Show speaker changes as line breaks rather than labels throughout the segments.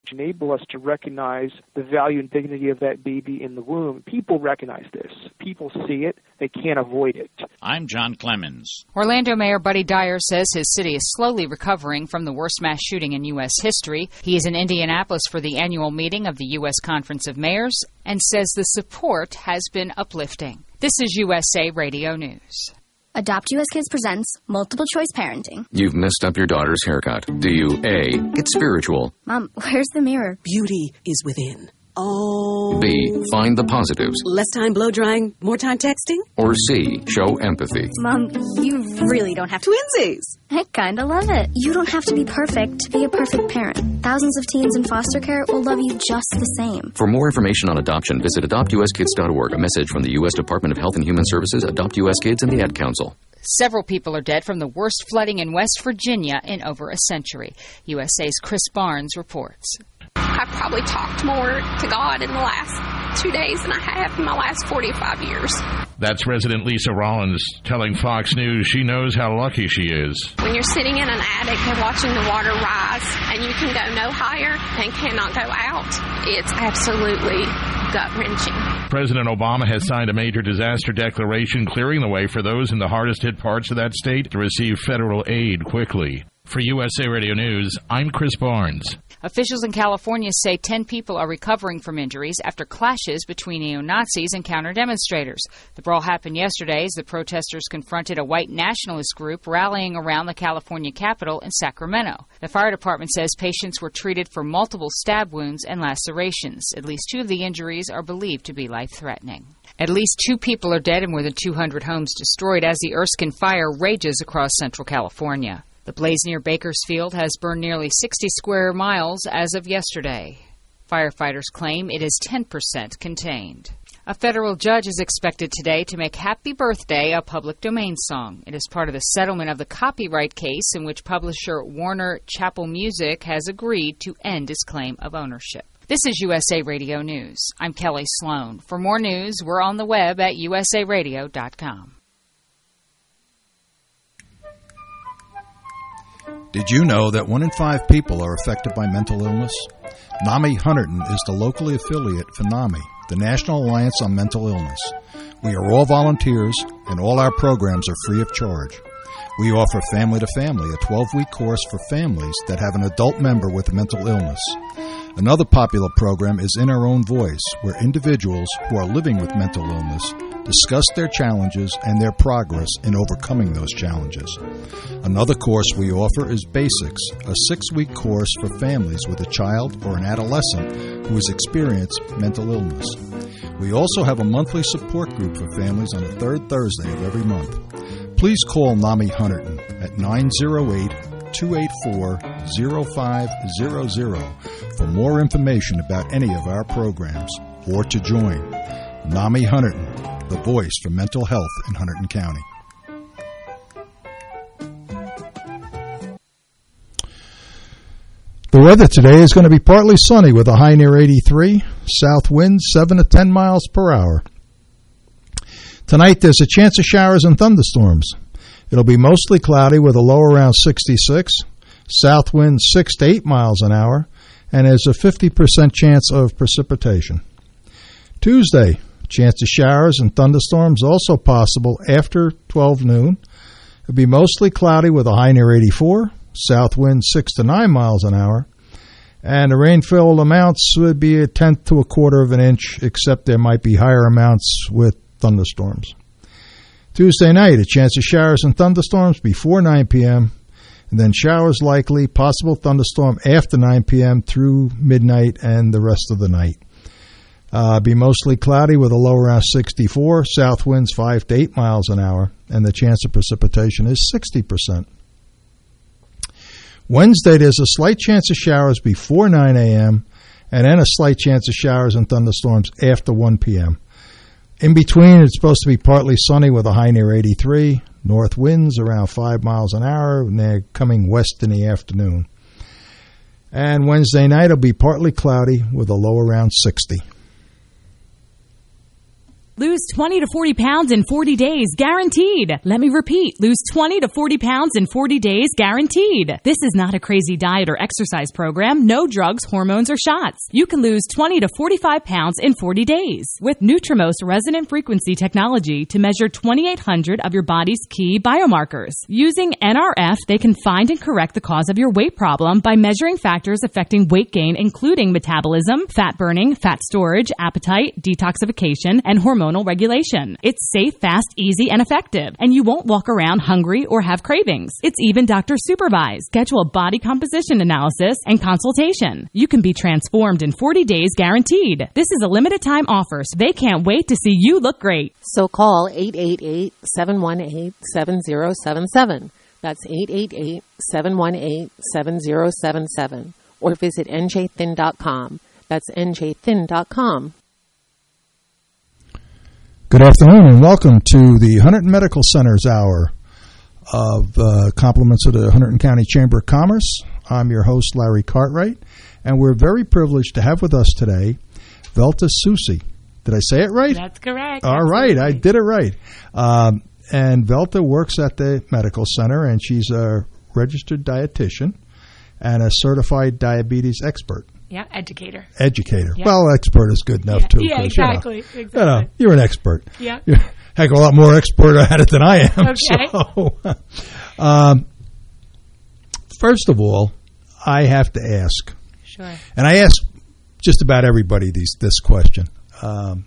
enable us to recognize the value and dignity of that baby in the womb. People recognize this. People see it. They can't avoid it.
I'm John Clemens.
Orlando Mayor Buddy Dyer says his city is slowly recovering from the worst mass shooting in U.S. history. He is in Indianapolis for the annual meeting of the U.S. Conference of Mayors and says the support has been uplifting. This is USA Radio News.
Adopt US Kids presents Multiple Choice Parenting.
You've messed up your daughter's haircut. Do you A, get spiritual?
Mom, where's the mirror?
Beauty is within. Oh.
B, find the positives.
Less time blow drying, more time texting?
Or C, show empathy.
Mom, you really don't have to.
Twinsies!
I kind of love it. You don't have to be perfect to be a perfect parent. Thousands of teens in foster care will love you just the same.
For more information on adoption, visit adoptuskids.org. A message from the U.S. Department of Health and Human Services, Adopt U.S. Kids, and the Ad Council.
Several people are dead from the worst flooding in West Virginia in over a century. USA's Chris Barnes reports.
I've probably talked more to God in the last 2 days than I have in my last 45 years.
That's resident Lisa Rollins telling Fox News she knows how lucky she is.
When you're sitting in an attic and watching the water rise and you can go no higher and cannot go out, it's absolutely gut-wrenching.
President Obama has signed a major disaster declaration clearing the way for those in the hardest hit parts of that state to receive federal aid quickly. For USA Radio News, I'm Chris Barnes.
Officials in California say 10 people are recovering from injuries after clashes between neo-Nazis and counter-demonstrators. The brawl happened yesterday as the protesters confronted a white nationalist group rallying around the California Capitol in Sacramento. The fire department says patients were treated for multiple stab wounds and lacerations. At least 2 of the injuries are believed to be life-threatening. At least 2 people are dead and more than 200 homes destroyed as the Erskine fire rages across central California. The blaze near Bakersfield has burned nearly 60 square miles as of yesterday. Firefighters claim it is 10% contained. A federal judge is expected today to make Happy Birthday a public domain song. It is part of the settlement of the copyright case in which publisher Warner Chappell Music has agreed to end his claim of ownership. This is USA Radio News. I'm Kelly Sloan. For more news, we're on the web at usaradio.com.
Did you know that 1 in 5 people are affected by mental illness? NAMI Hunterdon is the locally affiliate for NAMI, the National Alliance on Mental Illness. We are all volunteers, and all our programs are free of charge. We offer Family to Family, a 12-week course for families that have an adult member with a mental illness. Another popular program is In Our Own Voice, where individuals who are living with mental illness discuss their challenges and their progress in overcoming those challenges. Another course we offer is Basics, a 6-week course for families with a child or an adolescent who has experienced mental illness. We also have a monthly support group for families on the 3rd Thursday of every month. Please call NAMI Hunterdon at 908-284-0500 for more information about any of our programs or to join. NAMI Hunterdon, the voice for mental health in Hunterdon County. The weather today is going to be partly sunny with a high near 83, south winds 7 to 10 miles per hour. Tonight there's a chance of showers and thunderstorms. It'll be mostly cloudy with a low around 66, south winds 6 to 8 miles an hour, and there's a 50% chance of precipitation. Tuesday, chance of showers and thunderstorms also possible after 12 noon. It'll be mostly cloudy with a high near 84, south wind 6 to 9 miles an hour, and the rainfall amounts would be 1/10 to 1/4 of an inch, except there might be higher amounts with thunderstorms. Tuesday night, a chance of showers and thunderstorms before 9 p.m., and then showers likely, possible thunderstorm after 9 p.m. through midnight and the rest of the night. Be mostly cloudy with a low around 64, south winds 5 to 8 miles an hour, and the chance of precipitation is 60%. Wednesday, there's a slight chance of showers before 9 a.m., and then a slight chance of showers and thunderstorms after 1 p.m. In between, it's supposed to be partly sunny with a high near 83, north winds around 5 miles an hour, and they're coming west in the afternoon. And Wednesday night will be partly cloudy with a low around 60.
Lose 20 to 40 pounds in 40 days, guaranteed. Let me repeat, lose 20 to 40 pounds in 40 days, guaranteed. This is not a crazy diet or exercise program. No drugs, hormones, or shots. You can lose 20 to 45 pounds in 40 days with Nutrimost resonant frequency technology to measure 2,800 of your body's key biomarkers. Using NRF, they can find and correct the cause of your weight problem by measuring factors affecting weight gain, including metabolism, fat burning, fat storage, appetite, detoxification, and hormonal regulation. It's safe, fast, easy, and effective, and you won't walk around hungry or have cravings. It's even doctor supervised. Schedule a body composition analysis and consultation. You can be transformed in 40 days guaranteed. This is a limited time offer, so they can't wait to see you look great.
So call 888-718-7077. That's 888-718-7077. Or visit njthin.com. That's njthin.com.
Good afternoon and welcome to the Hunterdon Medical Center's hour of compliments of the Hunterdon County Chamber of Commerce. I'm your host, Larry Cartwright, and we're very privileged to have with us today Velta Soucy. Did I say it right?
That's correct.
All right, I did it right. And Velta works at the medical center, and she's a registered dietitian and a certified diabetes expert.
Yeah, educator.
Yeah. Well, expert is good enough, too.
Yeah, exactly.
You're an expert.
Yeah.
You're a heck of a lot more expert at it than I am.
Okay.
So, first of all, I have to ask.
Sure.
And I ask just about everybody this question. And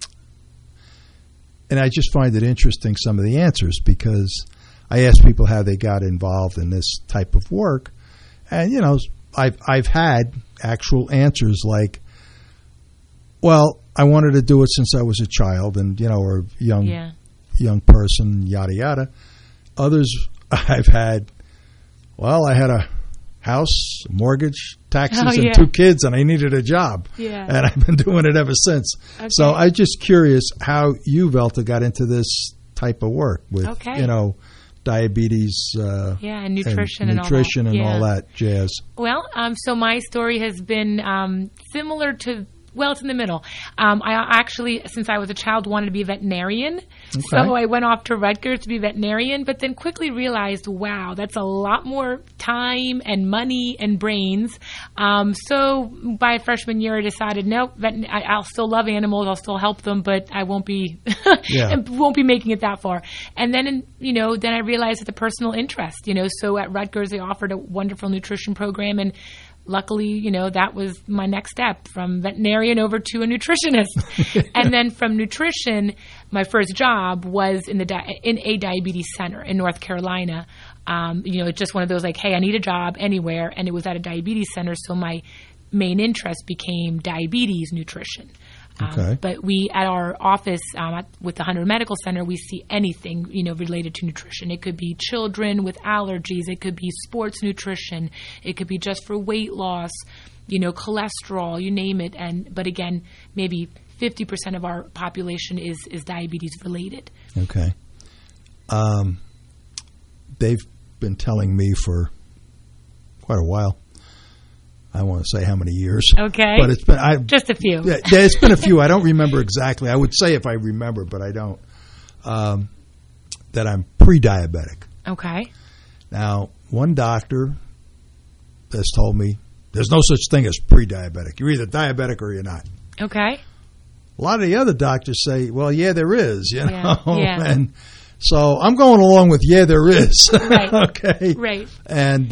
I just find it interesting, some of the answers, because I ask people how they got involved in this type of work. And, you know, I've had actual answers like, well, I wanted to do it since I was a child and, you know, or young person, yada, yada. Others I've had, well, I had a house, mortgage, taxes, and 2 kids, and I needed a job.
Yeah.
And I've been doing it ever since. Okay. So I'm just curious how you, Velta, got into this type of work with, you know, diabetes,
and nutrition
and all that jazz.
Well, so my story has been similar to. Well, it's in the middle. I actually, since I was a child, wanted to be a veterinarian. Okay. So I went off to Rutgers to be a veterinarian, but then quickly realized, wow, that's a lot more time and money and brains. So by freshman year, I decided, nope, I'll still love animals. I'll still help them, but I won't be won't be making it that far. And then, then I realized that the personal interest, so at Rutgers, they offered a wonderful nutrition program, and luckily, that was my next step, from veterinarian over to a nutritionist. And then from nutrition, my first job was in a diabetes center in North Carolina. It's just one of those like, hey, I need a job anywhere. And it was at a diabetes center. So my main interest became diabetes nutrition. But we, at our office with the Hunterdon Medical Center, we see anything, related to nutrition. It could be children with allergies. It could be sports nutrition. It could be just for weight loss, cholesterol, you name it. But again, maybe 50% of our population is diabetes related.
Okay. They've been telling me for quite a while. I want to say how many years.
Okay.
But it's been
just a few.
Yeah, it's been a few. I don't remember exactly. I would say if I remember, but I don't. That I'm pre-diabetic.
Okay.
Now, one doctor has told me there's no such thing as pre-diabetic. You're either diabetic or you're not.
Okay.
A lot of the other doctors say, well, yeah, there is,
Yeah.
And so I'm going along with, yeah, there is.
Right.
Okay.
Right.
And,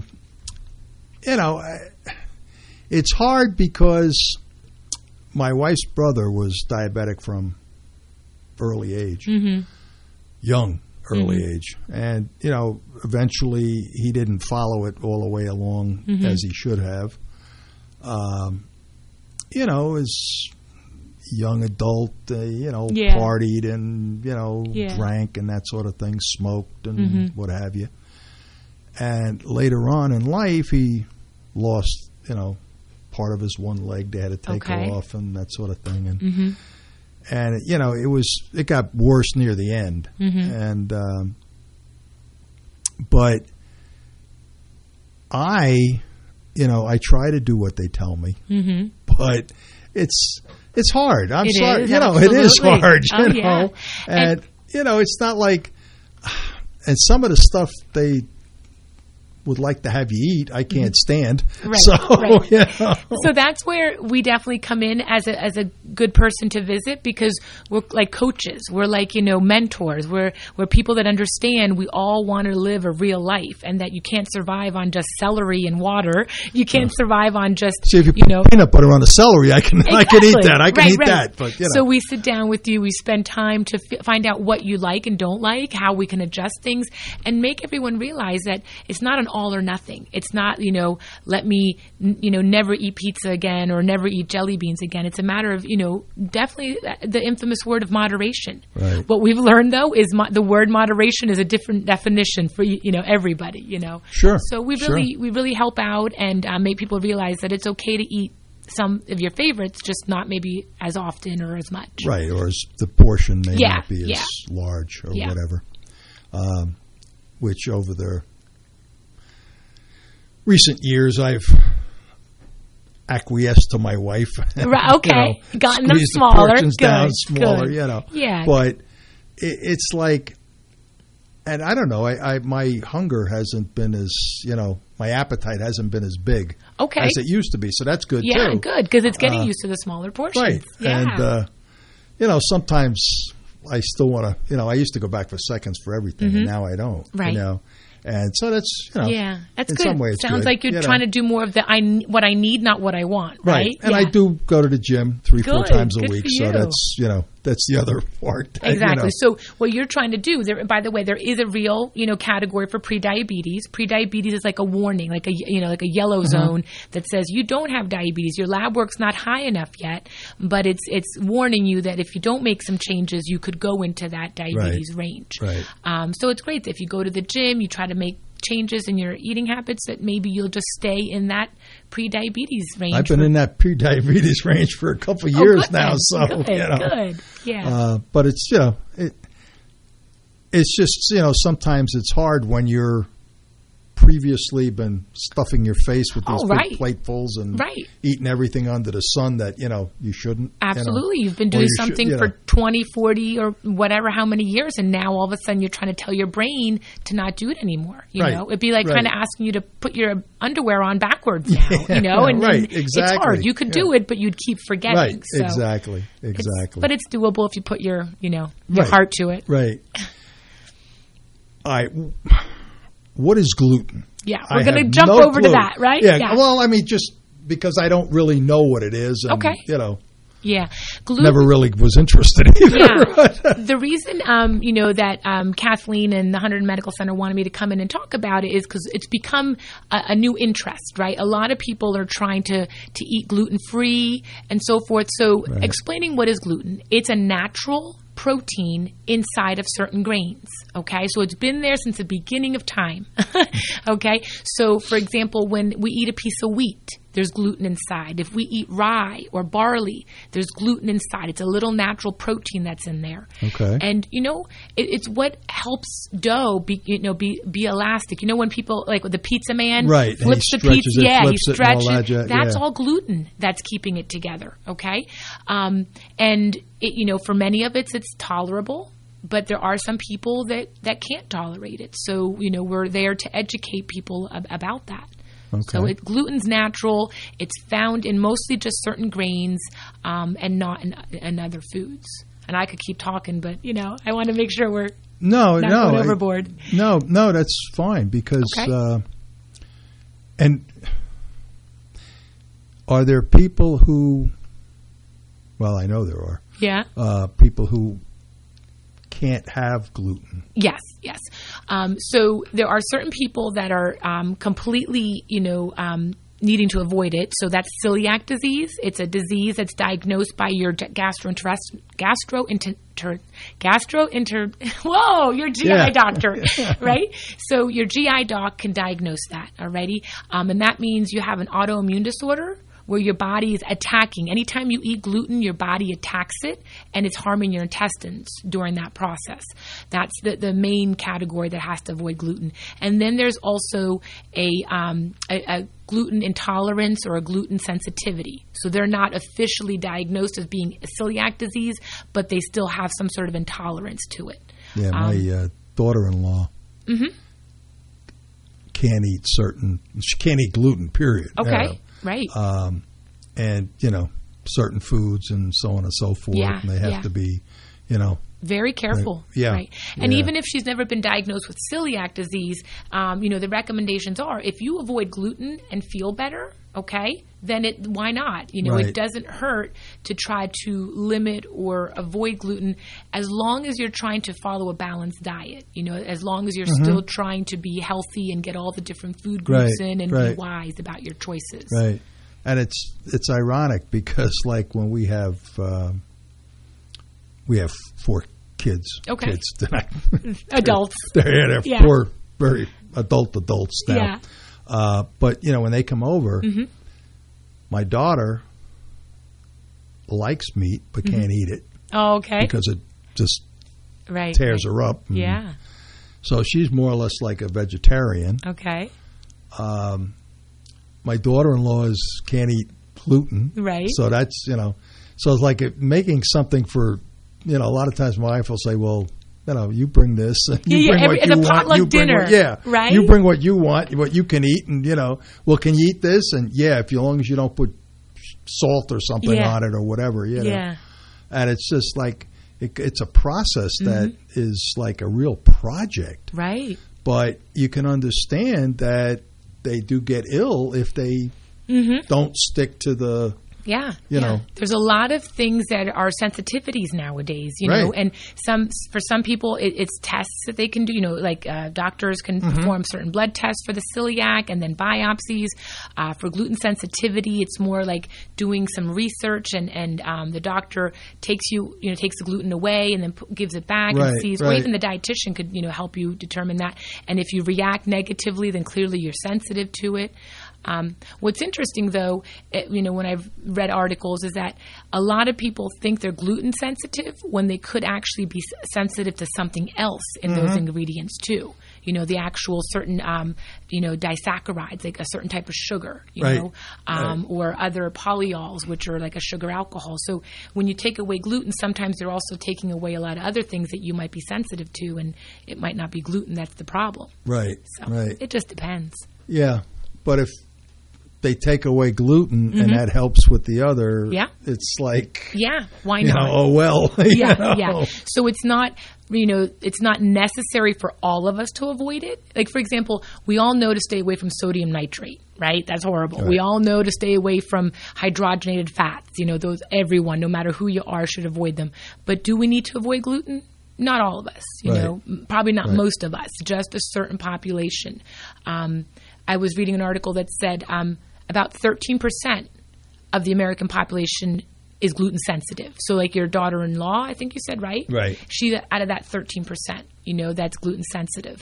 it's hard because my wife's brother was diabetic from early age, young early age. And, eventually he didn't follow it all the way along as he should have. As young adult, partied and, drank and that sort of thing, smoked and what have you. And later on in life, he lost, part of his one leg. They had to take off and that sort of thing. And it got worse near the end. And, but I try to do what they tell me. but it's hard. I'm sorry.
Is,
it is hard, you know.
Yeah.
And, it's not like, and some of the stuff they would like to have you eat, I can't stand.
Right,
so,
right. So that's where we definitely come in as a good person to visit, because we're like coaches. We're like, mentors. We're people that understand we all want to live a real life, and that you can't survive on just celery and water. You can't survive on just,
see, if you put peanut butter on the celery, I can eat that. I can eat that. But,
So we sit down with you. We spend time to find out what you like and don't like, how we can adjust things, and make everyone realize that it's not an all or nothing. It's not, let me, never eat pizza again or never eat jelly beans again. It's a matter of, definitely the infamous word of moderation.
Right.
What we've learned, though, is the word moderation is a different definition for, everybody,
Sure.
So we really help out and make people realize that it's okay to eat some of your favorites, just not maybe as often or as much.
Right, or the portion may not be as large or whatever. Which over the recent years I've acquiesced to my wife.
Right, okay. Gotten them smaller.
The portions down smaller,
Yeah.
But it's like, and I don't know, my hunger hasn't been as, my appetite hasn't been as big as it used to be. So that's good too.
Yeah, good, because it's getting used to the smaller portions.
Right.
Yeah.
And, sometimes I still want to, I used to go back for seconds for everything, and now I don't.
Right.
And so that's,
that's
in
good.
some ways
Sounds
good,
like you're trying to do more of the what I need, not what I want, right?
And I do go to the gym 3-4 times a week, so that's that's the other part.
Exactly. So what you're trying to do, by the way, there is a real category for prediabetes. Prediabetes is like a warning, like a yellow zone that says you don't have diabetes. Your lab work's not high enough yet, but it's warning you that if you don't make some changes, you could go into that diabetes range.
Right.
So it's great that if you go to the gym, you try to make changes in your eating habits, that maybe you'll just stay in that pre-diabetes range.
I've been in that pre-diabetes range for a couple of years now, so
good. Yeah.
But it's it's just sometimes it's hard when you're previously been stuffing your face with these big platefuls and eating everything under the sun that you shouldn't.
Absolutely. You've been doing something for 20, 40 or whatever, how many years, and now all of a sudden you're trying to tell your brain to not do it anymore. You know, it'd be like kind of asking you to put your underwear on backwards now, and it's hard. You could do it, but you'd keep forgetting.
Right.
So
Exactly.
But it's doable if you put your heart to it.
Right. All right. What is gluten?
Yeah, we're going to jump over to that, right?
Yeah. Well, I mean, just because I don't really know what it is. And,
Yeah. Gluten,
never really was interested either.
Yeah. The reason, that Kathleen and the 100 Medical Center wanted me to come in and talk about it is because it's become a new interest, right? A lot of people are trying to eat gluten-free and so forth. So explaining what is gluten, it's a natural protein inside of certain grains. Okay, so it's been there since the beginning of time. Okay, so for example, when we eat a piece of wheat, there's gluten inside. If we eat rye or barley, there's gluten inside. It's a little natural protein that's in there.
Okay,
and it's what helps dough be elastic. When people like the pizza man flips the pizza, he stretches it. That's all gluten that's keeping it together. Okay, and for many of it's tolerable, but there are some people that can't tolerate it. So, we're there to educate people about that. Okay. So gluten's natural. It's found in mostly just certain grains and not in other foods. And I could keep talking, but, I want to make sure we're not going overboard.
No, that's fine because and are there people who, well, I know there are.
Yeah.
People who can't have gluten.
Yes. So there are certain people that are completely, needing to avoid it. So that's celiac disease. It's a disease that's diagnosed by your your GI doctor, right? So your GI doc can diagnose that already. And that means you have an autoimmune disorder, where your body is attacking. Anytime you eat gluten, your body attacks it, and it's harming your intestines during that process. That's the main category that has to avoid gluten. And then there's also a gluten intolerance or a gluten sensitivity. So they're not officially diagnosed as being a celiac disease, but they still have some sort of intolerance to it.
Yeah, my daughter-in-law can't eat she can't eat gluten, period.
Okay, right.
And, certain foods and so on and so forth.
Yeah,
and they have to be,
very careful. Right. And even if she's never been diagnosed with celiac disease, the recommendations are if you avoid gluten and feel better, okay, then why not? It doesn't hurt to try to limit or avoid gluten as long as you're trying to follow a balanced diet, as long as you're still trying to be healthy and get all the different food groups in and be wise about your choices.
Right. And it's ironic because when we have 4 kids.
Okay.
Kids.
Adults.
They're 4 very adults now.
Yeah.
But, when they come over, my daughter likes meat but can't eat it.
Oh, okay.
Because it just tears her up.
Yeah.
So she's more or less like a vegetarian.
Okay.
My daughter-in-law can't eat gluten.
Right.
So that's, so it's like making something for, a lot of times my wife will say, well, you bring this. And you bring what you want.
Potluck dinner. Right.
You bring what you want, what you can eat. And, well, can you eat this? And, as long as you don't put salt or something on it or whatever.
Yeah.
And it's just like, it's a process that is like a real project.
Right.
But you can understand that they do get ill if they don't stick to the...
Yeah,
know,
there's a lot of things that are sensitivities nowadays, know, and for some people it's tests that they can do, like doctors can perform certain blood tests for the celiac and then biopsies. For gluten sensitivity, it's more like doing some research and the doctor takes the gluten away and then gives it back and sees, or even the dietitian could, help you determine that. And if you react negatively, then clearly you're sensitive to it. What's interesting, though, when I've read articles, is that a lot of people think they're gluten sensitive when they could actually be sensitive to something else in those ingredients, too. The actual certain, disaccharides, like a certain type of sugar, or other polyols, which are like a sugar alcohol. So when you take away gluten, sometimes they're also taking away a lot of other things that you might be sensitive to, and it might not be gluten that's the problem.
Right,
so it just depends.
Yeah, but if they take away gluten and that helps with the other, it's like,
why not?
Oh well.
Yeah. So it's not, it's not necessary for all of us to avoid it. Like, for example, we all know to stay away from sodium nitrate, right? That's horrible. Right. We all know to stay away from hydrogenated fats. Those, everyone, no matter who you are, should avoid them. But do we need to avoid gluten? Not all of us, probably not most of us, just a certain population. I was reading an article that said about 13% of the American population is gluten sensitive. So like your daughter-in-law, I think you said, right?
Right.
She's out of that 13%, that's gluten sensitive.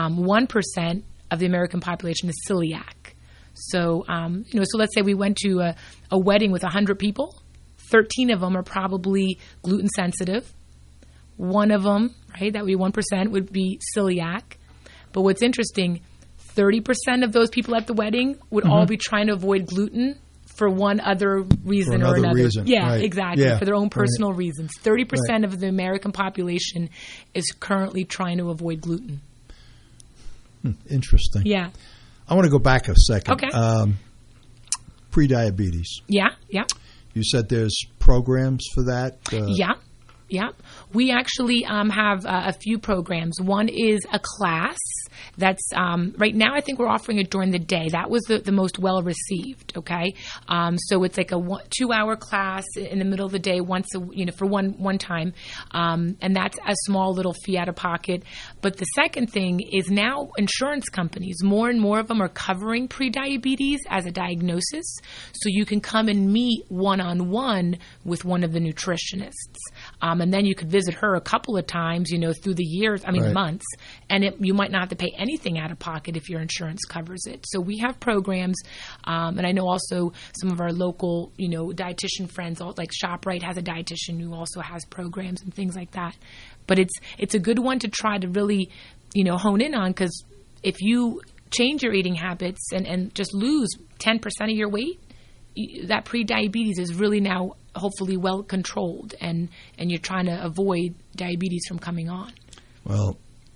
1% of the American population is celiac. So, so let's say we went to a wedding with 100 people. 13 of them are probably gluten sensitive. One of them, right, that would be 1%, would be celiac. But what's interesting, 30% of those people at the wedding would all be trying to avoid gluten for one other reason or another. Yeah, exactly. Yeah. For their own personal reasons. 30% of the American population is currently trying to avoid gluten.
Interesting.
Yeah.
I want to go back a second.
Okay.
Pre-diabetes.
Yeah.
You said there's programs for that?
Yeah. We actually have a few programs. One is a class that's right now I think we're offering it during the day. That was the most well received, okay? So it's like a 2-hour class in the middle of the day for one time. And that's a small little fee out of pocket. But the second thing is now insurance companies, more and more of them are covering prediabetes as a diagnosis. So you can come and meet one-on-one with one of the nutritionists. And then you could visit her a couple of times, through the years,
Right.
months, and you might not have to pay anything out of pocket if your insurance covers it. So we have programs, and I know also some of our local, dietitian friends, like ShopRite has a dietitian who also has programs and things like that. But it's a good one to try to really, hone in on, because if you change your eating habits and just lose 10% of your weight, that pre-diabetes is really now hopefully well controlled, and you're trying to avoid diabetes from coming on.
Well,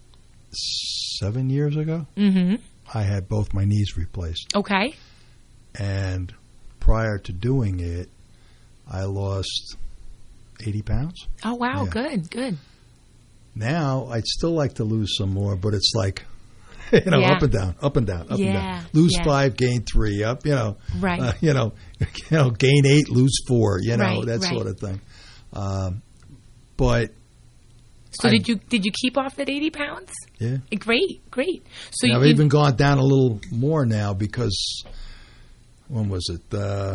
7 years ago, I had both my knees replaced.
Okay.
And prior to doing it, I lost 80 pounds.
Oh, wow.
Yeah.
Good.
Now, I'd still like to lose some more, but it's like,
Yeah.
up and down, up and down, up and down. Lose 5, gain 3, up,
Right.
Gain 8, lose 4,
Right,
that
right.
sort of thing. But
so did you keep off that 80 pounds?
Yeah.
Great. So
I've even gone down a little more now because when was it?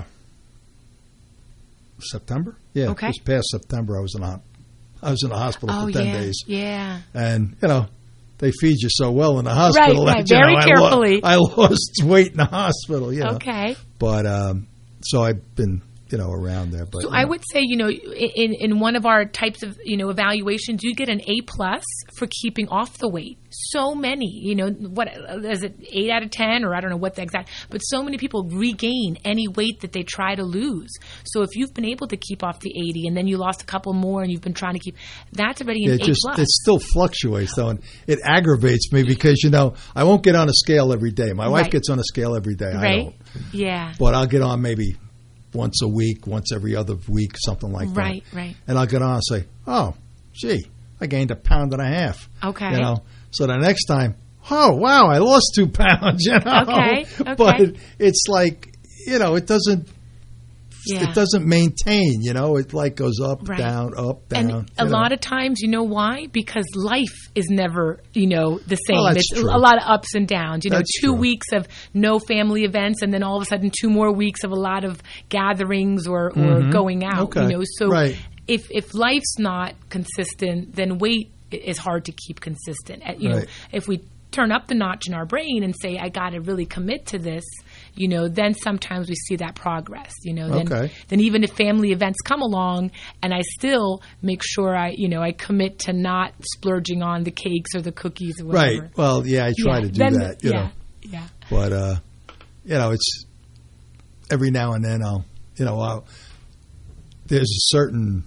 September? Yeah.
Okay.
This past September, I was in the hospital for 10 days.
Yeah.
And they feed you so well in the hospital.
Right.
That,
Very carefully.
I lost weight in the hospital.
Okay.
But so I've been around there. But
so I would say, in one of our types of, evaluations, you get an A+ for keeping off the weight. So many, what is it, 8 out of 10, or I don't know what the exact, but so many people regain any weight that they try to lose. So if you've been able to keep off the 80 and then you lost a couple more and you've been trying to keep, that's already an A+.
It still fluctuates though, and it aggravates me because I won't get on a scale every day. My wife gets on a scale every day.
Right.
I don't.
Yeah.
But I'll get on maybe once a week, once every other week, something like that.
Right.
And I'll get on and say, oh, gee, I gained 1.5 pounds.
Okay.
So the next time, oh, wow, I lost 2 pounds,
Okay.
But it's like, it doesn't maintain, it like goes up, down, up, down.
And a lot of times, why? Because life is never, the same.
Well,
it's
true.
a lot of ups and downs.
That's
2
true.
weeks of no family events, and then all of a sudden 2 more weeks of a lot of gatherings or going out.
Okay.
So
right.
if life's not consistent, then weight is hard to keep consistent.
Right.
If we turn up the notch in our brain and say, I got to really commit to this, then sometimes we see that progress, then even if family events come along and I still make sure I commit to not splurging on the cakes or the cookies or whatever.
Right. Well, I try to do that,
Yeah.
But, it's every now and then there's a certain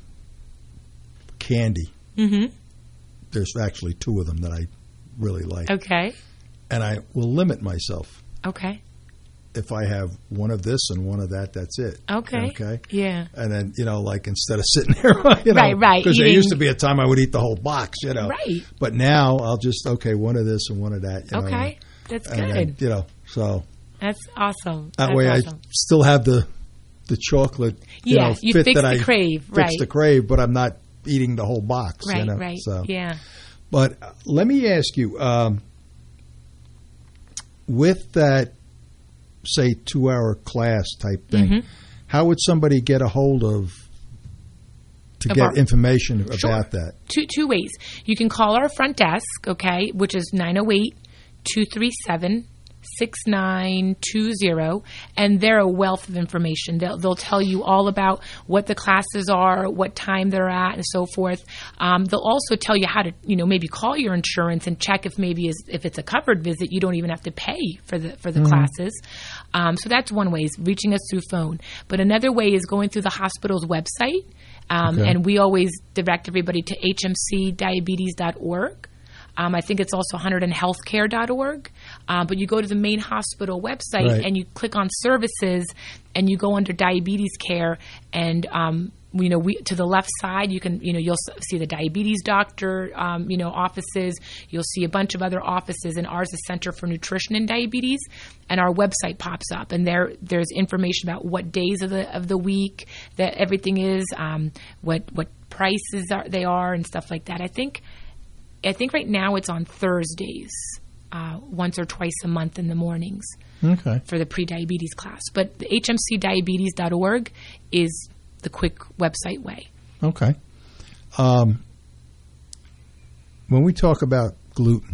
candy.
Mm-hmm.
There's actually 2 of them that I really like.
Okay.
And I will limit myself.
Okay.
If I have one of this and one of that, that's it.
Okay. Yeah.
And then, like instead of sitting there,
right.
Because there used to be a time I would eat the whole box,
Right.
But now I'll just, one of this and one of that,
Okay. That's good.
And then, so.
That's awesome.
That way I still have the chocolate,
you
fit
fix
that
the crave. Right.
Fix the crave, but I'm not eating the whole box.
Right,
right. So.
Yeah.
But let me ask you, with that, say, 2-hour class type thing, how would somebody get a hold of get information about that?
Two ways. You can call our front desk, which is 908-237-6920, and they're a wealth of information. They'll tell you all about what the classes are, what time they're at, and so forth. They'll also tell you how to, maybe call your insurance and check if if it's a covered visit, you don't even have to pay for the classes. So that's one way, is reaching us through phone. But another way is going through the hospital's website, and we always direct everybody to hmcdiabetes.org. I think it's also HunterdonHealthcare.org. But you go to the main hospital website and you click on services and you go under diabetes care, and we to the left side you can you'll see the diabetes doctor offices. You'll see a bunch of other offices, and ours is Center for Nutrition and Diabetes, and our website pops up, and there's information about what days of the week that everything is, what prices they are and stuff like that. I think right now it's on Thursdays, once or twice a month in the mornings for the pre-diabetes class. But the hmcdiabetes.org is the quick website way.
Okay. When we talk about gluten,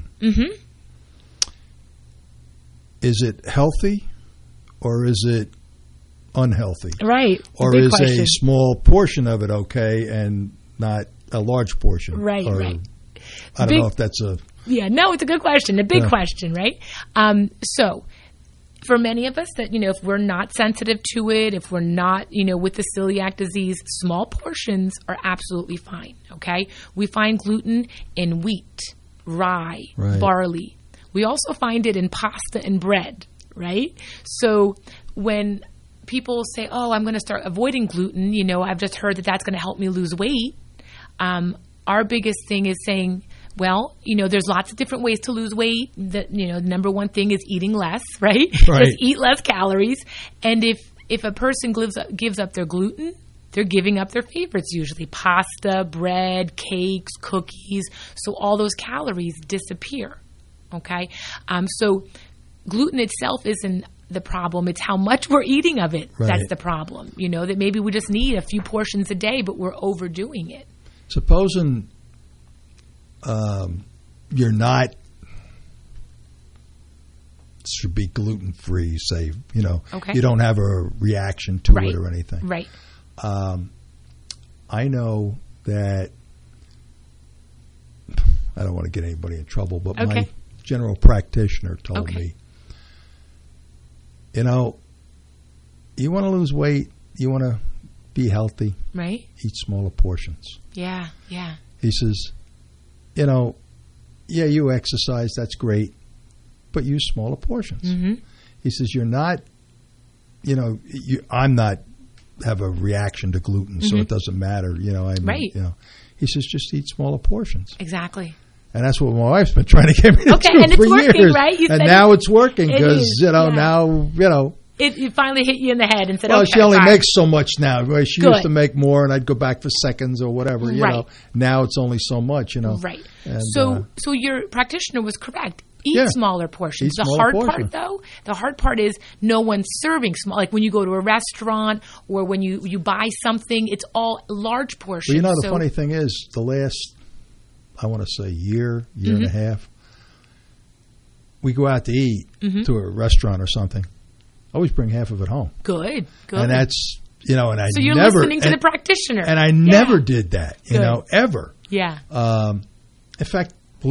is it healthy or is it unhealthy?
Right.
Or is a small portion of it okay and not a large portion?
Right, right.
I don't know if that's a...
Yeah, no, it's a good question. A big question, right? So for many of us that, if we're not sensitive to it, if we're not, with the celiac disease, small portions are absolutely fine, okay? We find gluten in wheat, rye, barley. We also find it in pasta and bread, right? So when people say, oh, I'm going to start avoiding gluten, I've just heard that that's going to help me lose weight. Our biggest thing is saying, well, there's lots of different ways to lose weight. The number one thing is eating less, right? Just eat less calories. And if a person gives up their gluten, they're giving up their favorites usually. Pasta, bread, cakes, cookies. So all those calories disappear, okay? So gluten itself isn't the problem. It's how much we're eating of it that's the problem. That maybe we just need a few portions a day, but we're overdoing it.
Supposing you're not should be gluten free, say, you don't have a reaction to it or anything.
Right.
I know that I don't want to get anybody in trouble, but my general practitioner told me, you want to lose weight, you want to be healthy, eat smaller portions.
Yeah.
He says, you exercise, that's great, but use smaller portions. He says, you're not, I'm not have a reaction to gluten, so it doesn't matter, He says, just eat smaller portions.
Exactly.
And that's what my wife's been trying to get me to do
and it's
for
working,
years.
Right?
And now it's working because, now,
It finally hit you in the head and said,
well,
okay.
She only makes so much now. She used to make more, and I'd go back for seconds or whatever, Now it's only so much,
Right.
And,
so your practitioner was correct. Eat smaller portions.
The hard
part, though, the hard part is no one's serving small. Like when you go to a restaurant or when you buy something, it's all large portions.
Well, the funny thing is, the last, I want to say year and a half, we go out to eat to a restaurant or something. I always bring half of it home.
Good.
And that's, and I
so you're
never,
listening to the practitioner.
And I never did that, ever.
Yeah.
In fact,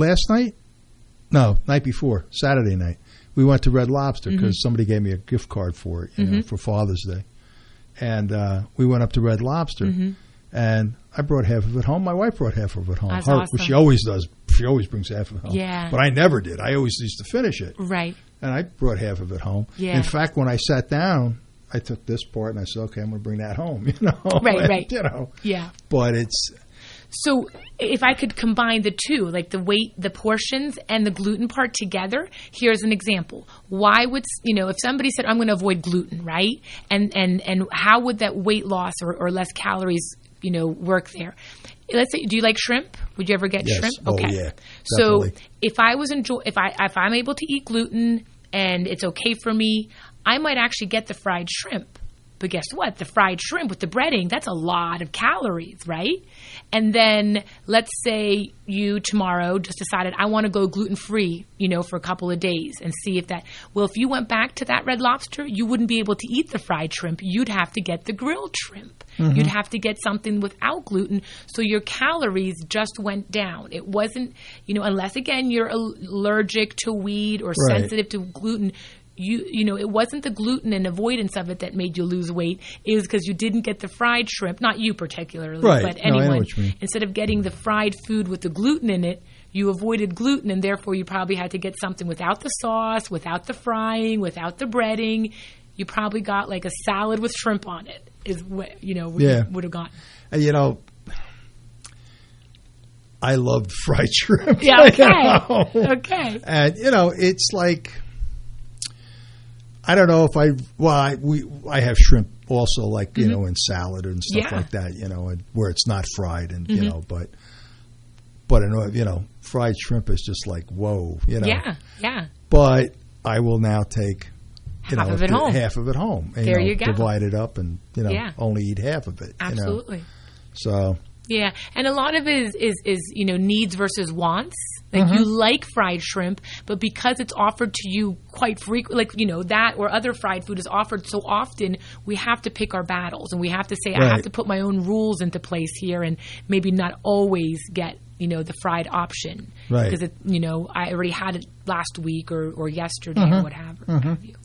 night before, Saturday night, we went to Red Lobster because somebody gave me a gift card for it, for Father's Day. And we went up to Red Lobster, and I brought half of it home. My wife brought half of it home.
That's awesome.
She always does. She always brings half of it home.
Yeah.
But I never did. I always used to finish it.
Right.
And I brought half of it home.
Yeah.
In fact, when I sat down, I took this part and I said, okay, I'm going to bring that home,
Right.
Yeah. But it's...
So if I could combine the two, like the weight, the portions, and the gluten part together, here's an example. Why would, if somebody said, I'm going to avoid gluten, right? And how would that weight loss or less calories, work there? Let's say, do you like shrimp? Would you ever get shrimp?
Okay. Oh, yeah.
So if I'm able to eat gluten and it's okay for me, I might actually get the fried shrimp. But guess what? The fried shrimp with the breading, that's a lot of calories, right? And then let's say you tomorrow just decided, I want to go gluten-free, for a couple of days and see if that... Well, if you went back to that Red Lobster, you wouldn't be able to eat the fried shrimp. You'd have to get the grilled shrimp. You'd have to get something without gluten. So your calories just went down. It wasn't, unless, again, you're allergic to wheat or sensitive to gluten... it wasn't the gluten and avoidance of it that made you lose weight. It was because you didn't get the fried shrimp. Not you particularly, but anyone.
I know what you mean.
Instead of getting the fried food with the gluten in it, you avoided gluten, and therefore you probably had to get something without the sauce, without the frying, without the breading. You probably got like a salad with shrimp on it is what, you would have gotten.
And, I loved fried shrimp.
Yeah, okay. Okay.
And, it's like... I don't know if I have shrimp also, like, in salad and stuff like that, and where it's not fried and, but fried shrimp is just like, whoa,
Yeah.
But I will now take,
half of it home.
And,
there you go.
Divide it up and, only eat half of it.
Absolutely.
So,
Yeah, and a lot of it is needs versus wants. Like you like fried shrimp, but because it's offered to you quite frequently, that or other fried food is offered so often, we have to pick our battles, and we have to say, I have to put my own rules into place here, and maybe not always get the fried option,
right?
Because I already had it last week or yesterday or what have you.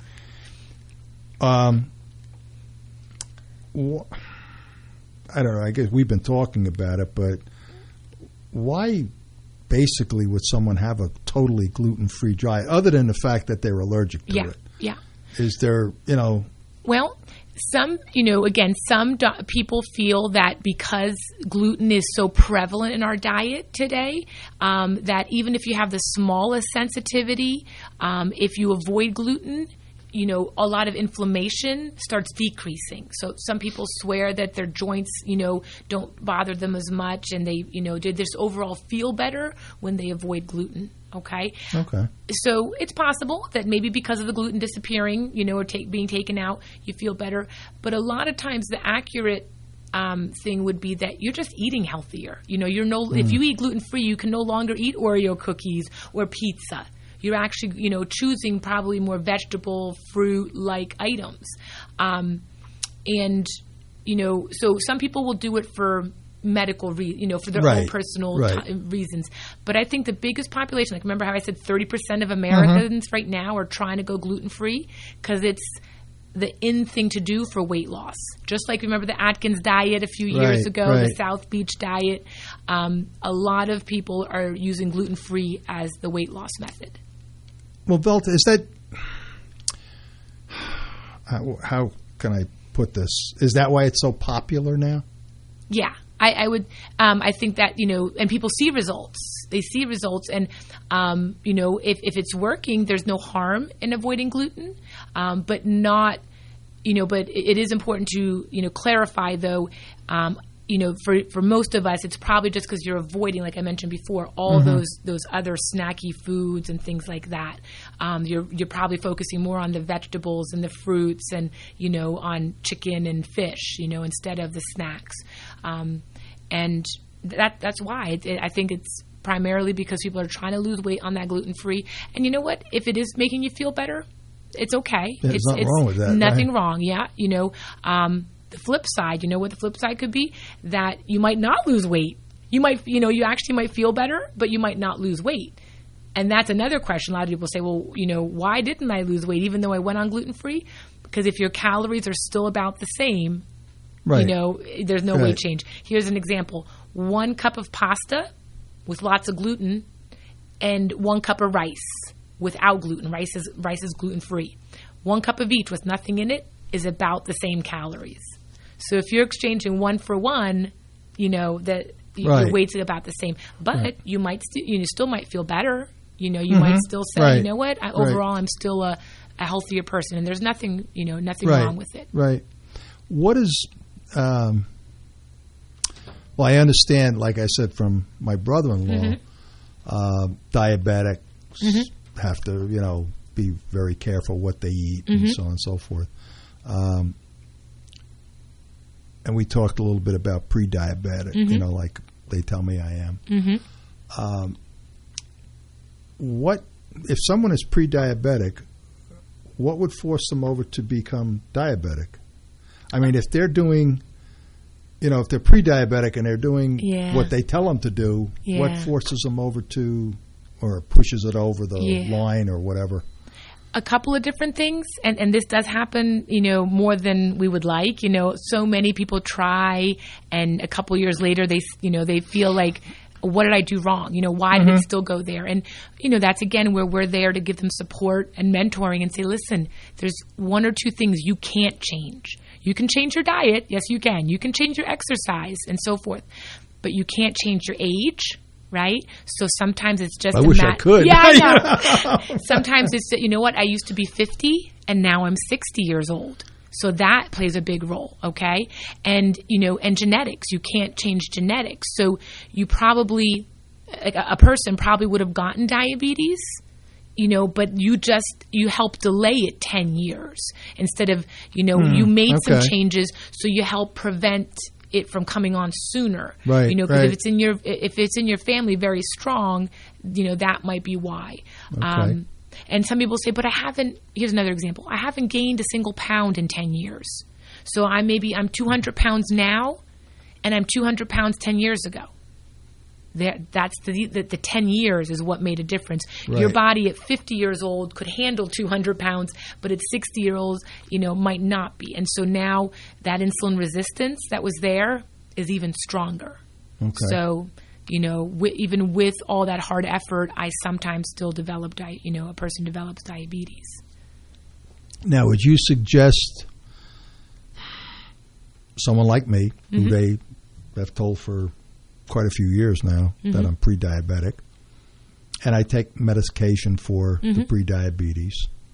I don't know. I guess we've been talking about it, but why basically would someone have a totally gluten-free diet other than the fact that they're allergic to it?
Yeah.
Is there,
Well, some people feel that because gluten is so prevalent in our diet today, that even if you have the smallest sensitivity, if you avoid gluten, a lot of inflammation starts decreasing. So some people swear that their joints, don't bother them as much, and they, did this overall feel better when they avoid gluten. Okay. So it's possible that maybe because of the gluten disappearing, or being taken out, you feel better. But a lot of times the accurate thing would be that you're just eating healthier. If you eat gluten-free, you can no longer eat Oreo cookies or pizza. You're actually, choosing probably more vegetable, fruit-like items. So some people will do it for medical for their own personal reasons. But I think the biggest population, remember how I said 30% of Americans right now are trying to go gluten-free because it's the in thing to do for weight loss. Just like remember the Atkins diet a few years ago, the South Beach diet. A lot of people are using gluten-free as the weight loss method.
Well, Velta, is that how can I put this? Is that why it's so popular now?
Yeah, I would. I think that and people see results. They see results, and if it's working, there's no harm in avoiding gluten, but not. But it is important to clarify though. For most of us, it's probably just because you're avoiding, like I mentioned before, all those other snacky foods and things like that. You're probably focusing more on the vegetables and the fruits and, on chicken and fish, instead of the snacks. And that's why. I think it's primarily because people are trying to lose weight on that gluten-free. And you know what? If it is making you feel better, it's okay.
Yeah, there's nothing wrong with that.
Nothing wrong, yeah. The flip side, what the flip side could be? That you might not lose weight. You might, you actually might feel better, but you might not lose weight. And that's another question. A lot of people say, well, why didn't I lose weight even though I went on gluten-free? Because if your calories are still about the same, there's no weight change. Here's an example. 1 cup of pasta with lots of gluten and 1 cup of rice without gluten. Rice is gluten-free. 1 cup of each with nothing in it is about the same calories. So if you're exchanging 1 for 1, that your weight's about the same. But you might you still might feel better. You might still say, you know what? Overall, I'm still a healthier person, and there's nothing wrong with it.
Right. What is? Well, I understand. Like I said, from my brother-in-law, diabetics have to, be very careful what they eat and so on and so forth. And we talked a little bit about pre-diabetic, like they tell me I am. What if someone is pre-diabetic? What would force them over to become diabetic? I mean, if they're doing, if they're pre-diabetic and they're doing what they tell them to do, what forces them over to, or pushes it over the line or whatever?
A couple of different things, and this does happen, more than we would like. So many people try, and a couple of years later, they feel like, what did I do wrong? Why did it still go there? And, that's again where we're there to give them support and mentoring and say, listen, there's 1 or 2 things you can't change. You can change your diet. Yes, you can. You can change your exercise and so forth, but you can't change your age. Right? So sometimes it's just
I wish I could.
Yeah, I know. Sometimes it's, I used to be 50 and now I'm 60 years old. So that plays a big role, okay? And, and genetics. You can't change genetics. So you probably, a person probably would have gotten diabetes, but you helped delay it 10 years instead of, you made some changes. So you help prevent it from coming on sooner.
Right.
You know, because if it's in your family very strong, you know, that might be why.
Okay.
And some people say, but here's another example. I haven't gained a single pound in 10 years. So I'm 200 pounds now, and I'm 200 pounds 10 years ago. That's the 10 years is what made a difference.
Right.
Your body at 50 years old could handle 200 pounds, but at 60 years old, you know, might not be. And so now that insulin resistance that was there is even stronger.
Okay.
So, you know, even with all that hard effort, I sometimes still develop, a person develops diabetes.
Now, would you suggest someone like me, who they have told for quite a few years now that I'm pre-diabetic, and I take medication for the pre-diabetes,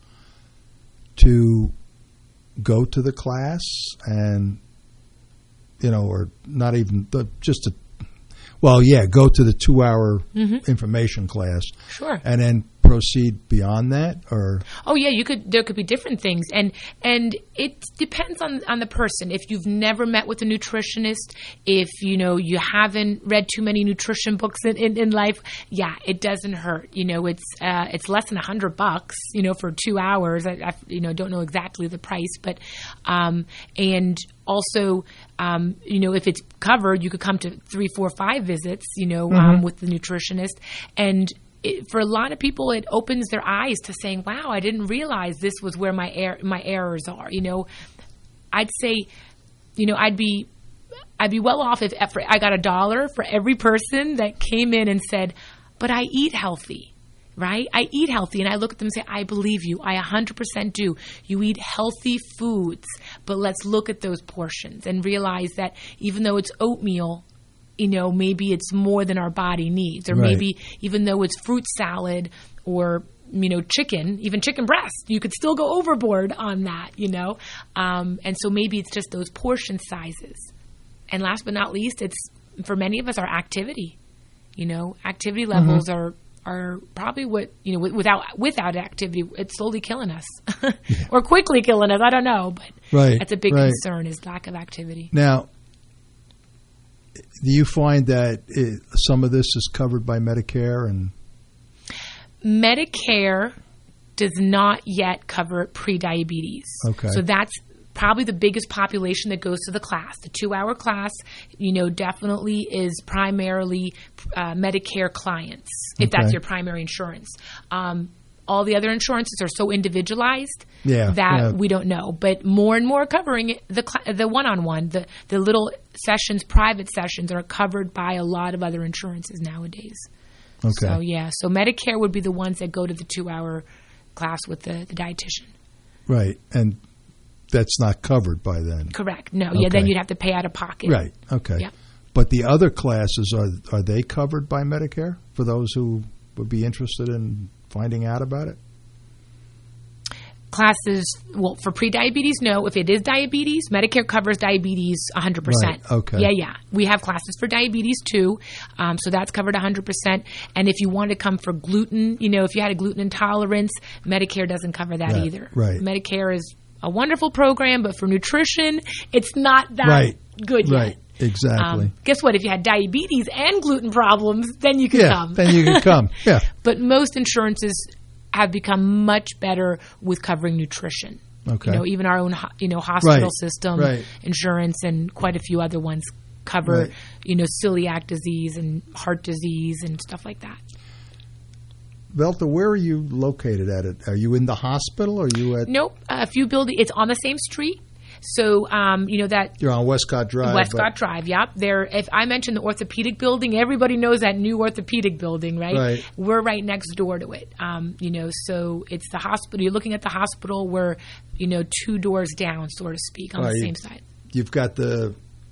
to go to the class and, you know, or not even go to the 2-hour information class.
Sure.
And then proceed beyond that, or?
Oh yeah, there could be different things, and it depends on the person. If you've never met with a nutritionist, if you know you haven't read too many nutrition books in life, yeah, it doesn't hurt. You know, it's less than $100, you know, for 2 hours. I don't know exactly the price, but and also, you know, if it's covered, you could come to 3, 4, 5 visits, you know, with the nutritionist. And for a lot of people, it opens their eyes to saying, wow, I didn't realize this was where my errors are. You know, I'd say, you know, I'd be well off if I got $1 for every person that came in and said, but I eat healthy. Right? I eat healthy, and I look at them and say, I believe you. I 100% do. You eat healthy foods, but let's look at those portions and realize that even though it's oatmeal, you know, maybe it's more than our body needs, or maybe even though it's fruit salad or, you know, even chicken breast, you could still go overboard on that, you know? And so maybe it's just those portion sizes. And last but not least, it's, for many of us, our activity. You know, activity levels are probably what, you know, without activity, it's slowly killing us or quickly killing us. I don't know, but that's a big concern, is lack of activity.
Now, do you find that some of this is covered by Medicare? And
Medicare does not yet cover prediabetes.
Okay.
So that's probably the biggest population that goes to the class. The 2-hour class, you know, definitely is primarily Medicare clients, if that's your primary insurance. All the other insurances are so individualized that we don't know. But more and more covering it, the one-on-one, the little sessions, private sessions, are covered by a lot of other insurances nowadays.
Okay.
So Medicare would be the ones that go to the 2-hour class with the dietitian.
Right. And that's not covered by then.
Correct. No. Okay. Yeah, then you'd have to pay out of pocket.
Right. Okay.
Yeah.
But the other classes, are they covered by Medicare for those who would be interested in finding out about it?
Classes, well, for prediabetes, no. If it is diabetes, Medicare covers diabetes 100%.
Right. Okay.
Yeah. We have classes for diabetes too, so that's covered 100%. And if you want to come for gluten, you know, if you had a gluten intolerance, Medicare doesn't cover that either.
Right.
Medicare is a wonderful program, but for nutrition, it's not that good yet.
Right. Exactly.
Guess what? If you had diabetes and gluten problems, then you could come.
Then you could come. Yeah.
But most insurances have become much better with covering nutrition.
Okay.
You know, even our own, hospital system insurance, and quite a few other ones cover, celiac disease and heart disease and stuff like that.
Velta, where are you located at it? Are you in the hospital, or are you at?
Nope. A few buildings. It's on the same street. So, that...
You're on Westcott Drive.
Westcott Drive, yep. If I mentioned the orthopedic building, everybody knows that new orthopedic building, right?
Right.
We're right next door to it. So it's the hospital. You're looking at the hospital. We're, 2 doors down, so to speak, on the same side.
You've got the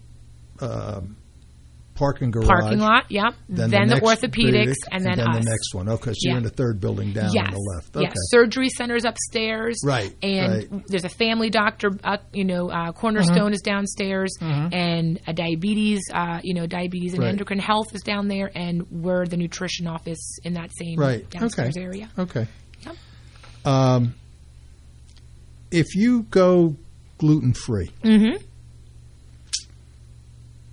parking garage.
Parking lot, yep. Then the orthopedics, and then us.
the next one. Okay, so you're in the third building down on the left. Okay.
Yes, surgery center's upstairs.
Right.
And there's a family doctor, Cornerstone is downstairs, and a diabetes, diabetes and endocrine health is down there, and we're the nutrition office in that same downstairs area.
Okay.
Yep.
If you go gluten-free,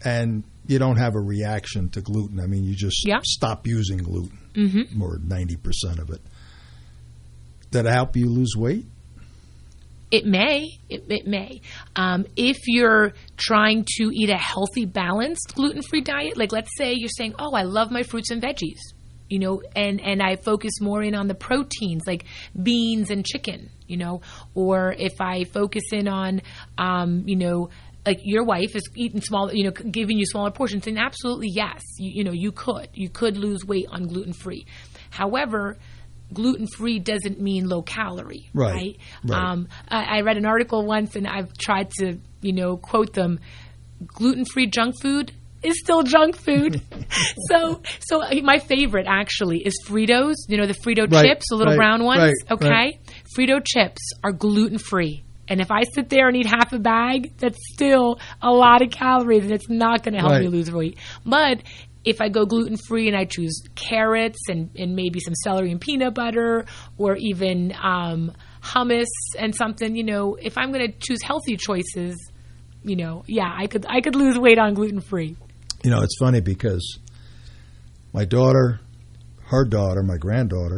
and you don't have a reaction to gluten. I mean, you just stop using gluten, or 90% of it. Did it help you lose weight?
It may. It may. If you're trying to eat a healthy, balanced, gluten-free diet, like let's say you're saying, oh, I love my fruits and veggies, you know, and I focus more in on the proteins like beans and chicken, you know, or if I focus in on, you know, like your wife is eating small, you know, giving you smaller portions, then absolutely yes, you know, you could lose weight on gluten-free. However, gluten-free doesn't mean low calorie, right? I read an article once, and I've tried to, you know, quote them. Gluten-free junk food is still junk food. so my favorite actually is Fritos. You know, the Frito chips, the little brown ones. Frito chips are gluten-free. And if I sit there and eat half a bag, that's still a lot of calories, and it's not going to help me lose weight. But if I go gluten-free and I choose carrots and maybe some celery and peanut butter, or even hummus and something, you know, if I'm going to choose healthy choices, you know, I could lose weight on gluten-free.
You know, it's funny because my daughter, her daughter, my granddaughter,